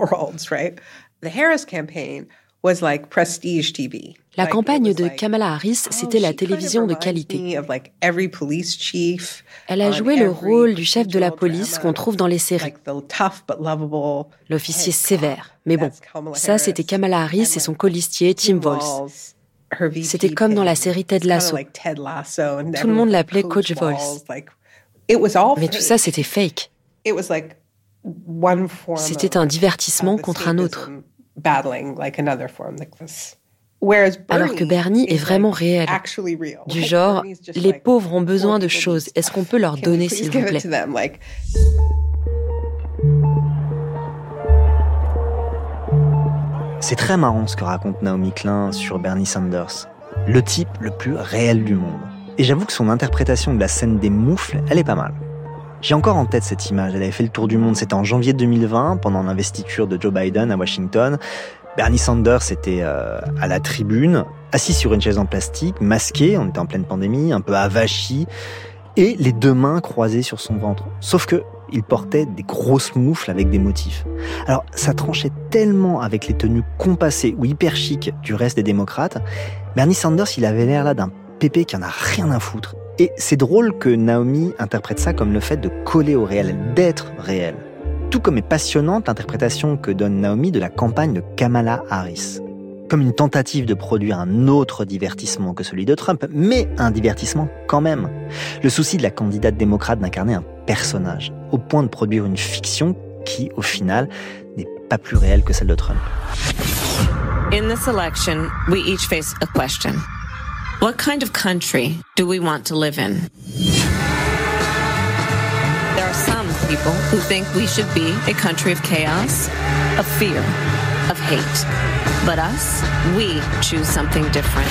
S2: La campagne de Kamala Harris, c'était la télévision de qualité. Elle a joué le rôle du chef de la police qu'on trouve dans les séries. L'officier sévère. Mais bon, ça c'était Kamala Harris et son colistier Tim Walz. C'était comme dans la série Ted Lasso. Tout le monde l'appelait Coach Walz. Mais tout ça c'était fake. C'était un divertissement contre un autre. Alors que Bernie est vraiment réel. Du genre, les pauvres ont besoin de choses. Est-ce qu'on peut leur donner, s'il vous plaît ?
S1: C'est très marrant ce que raconte Naomi Klein sur Bernie Sanders. Le type le plus réel du monde. Et j'avoue que son interprétation de la scène des moufles, elle est pas mal. J'ai encore en tête cette image, elle avait fait le tour du monde, c'était en janvier 2020, pendant l'investiture de Joe Biden à Washington. Bernie Sanders était à la tribune, assis sur une chaise en plastique, masqué, on était en pleine pandémie, un peu avachi. et les 2 mains croisées sur son ventre. Sauf que il portait des grosses moufles avec des motifs. Alors, ça tranchait tellement avec les tenues compassées ou hyper chic du reste des démocrates. Bernie Sanders, il avait l'air là d'un pépé qui en a rien à foutre. Et c'est drôle que Naomi interprète ça comme le fait de coller au réel, d'être réel. Tout comme est passionnante l'interprétation que donne Naomi de la campagne de Kamala Harris. Comme une tentative de produire un autre divertissement que celui de Trump, mais un divertissement quand même. Le souci de la candidate démocrate d'incarner un personnage, au point de produire une fiction qui, au final, n'est pas plus réelle que celle de Trump.
S14: In this election, we each face a question. What kind of country do we want to live in? There are some people who think we should be a country of chaos, of fear, of hate. But us, we choose something different.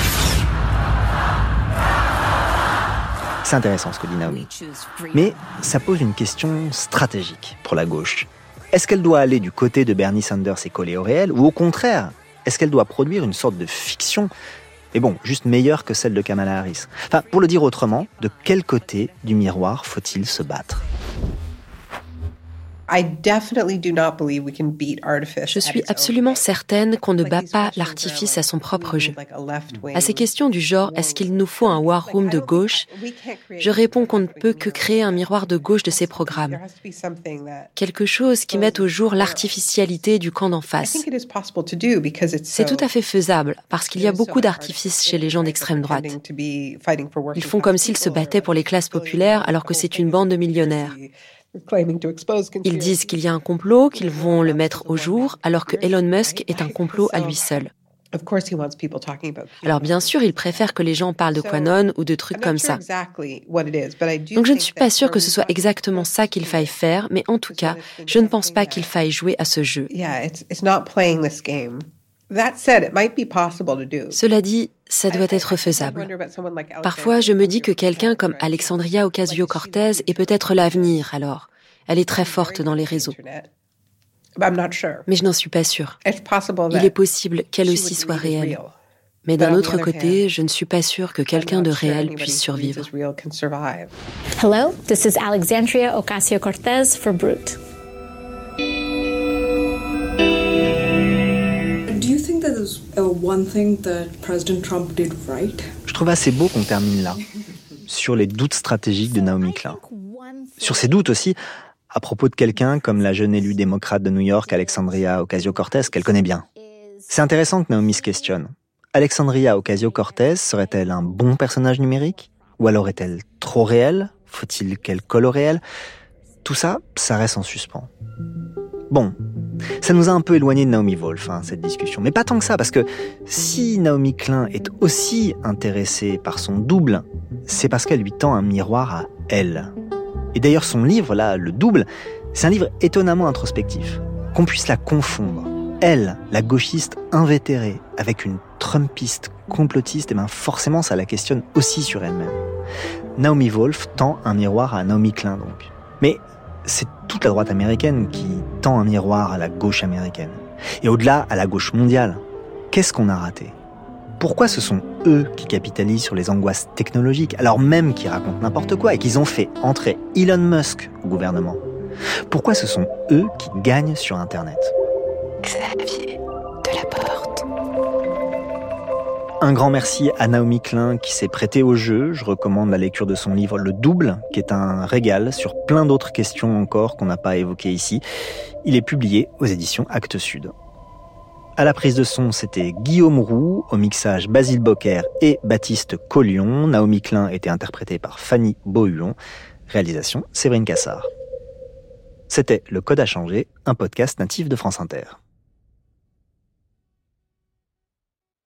S1: C'est intéressant ce que dit Naomi. Mais ça pose une question stratégique pour la gauche. Est-ce qu'elle doit aller du côté de Bernie Sanders et coller au réel, ou au contraire, est-ce qu'elle doit produire une sorte de fiction, mais bon, juste meilleure que celle de Kamala Harris? Enfin, pour le dire autrement, de quel côté du miroir faut-il se battre?
S2: Je suis absolument certaine qu'on ne bat pas l'artifice à son propre jeu. À ces questions du genre « est-ce qu'il nous faut un war room de gauche ?», je réponds qu'on ne peut que créer un miroir de gauche de ces programmes. Quelque chose qui mette au jour l'artificialité du camp d'en face. C'est tout à fait faisable, parce qu'il y a beaucoup d'artifices chez les gens d'extrême droite. Ils font comme s'ils se battaient pour les classes populaires alors que c'est une bande de millionnaires. Ils disent qu'il y a un complot, qu'ils vont le mettre au jour, alors que Elon Musk est un complot à lui seul. Alors bien sûr, il préfère que les gens parlent de QAnon ou de trucs comme ça. Donc je ne suis pas sûre que ce soit exactement ça qu'il faille faire, mais en tout cas, je ne pense pas qu'il faille jouer à ce jeu. Cela dit, ça doit être faisable. Parfois, je me dis que quelqu'un comme Alexandria Ocasio-Cortez est peut-être l'avenir, alors. Elle est très forte dans les réseaux. Mais je n'en suis pas sûre. Il est possible qu'elle aussi soit réelle. Mais d'un autre côté, je ne suis pas sûre que quelqu'un de réel puisse survivre.
S15: Hello, this is Alexandria Ocasio-Cortez for Brut.
S1: Je trouve assez beau qu'on termine là, sur les doutes stratégiques de Naomi Klein. Sur ces doutes aussi, à propos de quelqu'un comme la jeune élue démocrate de New York, Alexandria Ocasio-Cortez, qu'elle connaît bien. C'est intéressant que Naomi se questionne. Alexandria Ocasio-Cortez serait-elle un bon personnage numérique? Ou alors est-elle trop réelle? Faut-il qu'elle colle au réel? Tout ça, ça reste en suspens. Bon, ça nous a un peu éloigné de Naomi Wolf, cette discussion. Mais pas tant que ça, parce que si Naomi Klein est aussi intéressée par son double, c'est parce qu'elle lui tend un miroir à elle. Et d'ailleurs, son livre, là, Le Double, c'est un livre étonnamment introspectif. Qu'on puisse la confondre, elle, la gauchiste invétérée, avec une trumpiste complotiste, et forcément, ça la questionne aussi sur elle-même. Naomi Wolf tend un miroir à Naomi Klein, donc. Mais c'est toute la droite américaine qui tend un miroir à la gauche américaine. Et au-delà, à la gauche mondiale. Qu'est-ce qu'on a raté? Pourquoi ce sont eux qui capitalisent sur les angoisses technologiques, alors même qu'ils racontent n'importe quoi et qu'ils ont fait entrer Elon Musk au gouvernement? Pourquoi ce sont eux qui gagnent sur Internet?
S2: Xavier Delaporte.
S1: Un grand merci à Naomi Klein qui s'est prêtée au jeu. Je recommande la lecture de son livre Le Double, qui est un régal sur plein d'autres questions encore qu'on n'a pas évoquées ici. Il est publié aux éditions Actes Sud. À la prise de son, c'était Guillaume Roux, au mixage Basile Bocquer et Baptiste Collion. Naomi Klein était interprétée par Fanny Beauhuon. Réalisation Séverine Cassard. C'était Le Code a changé, un podcast natif de France Inter.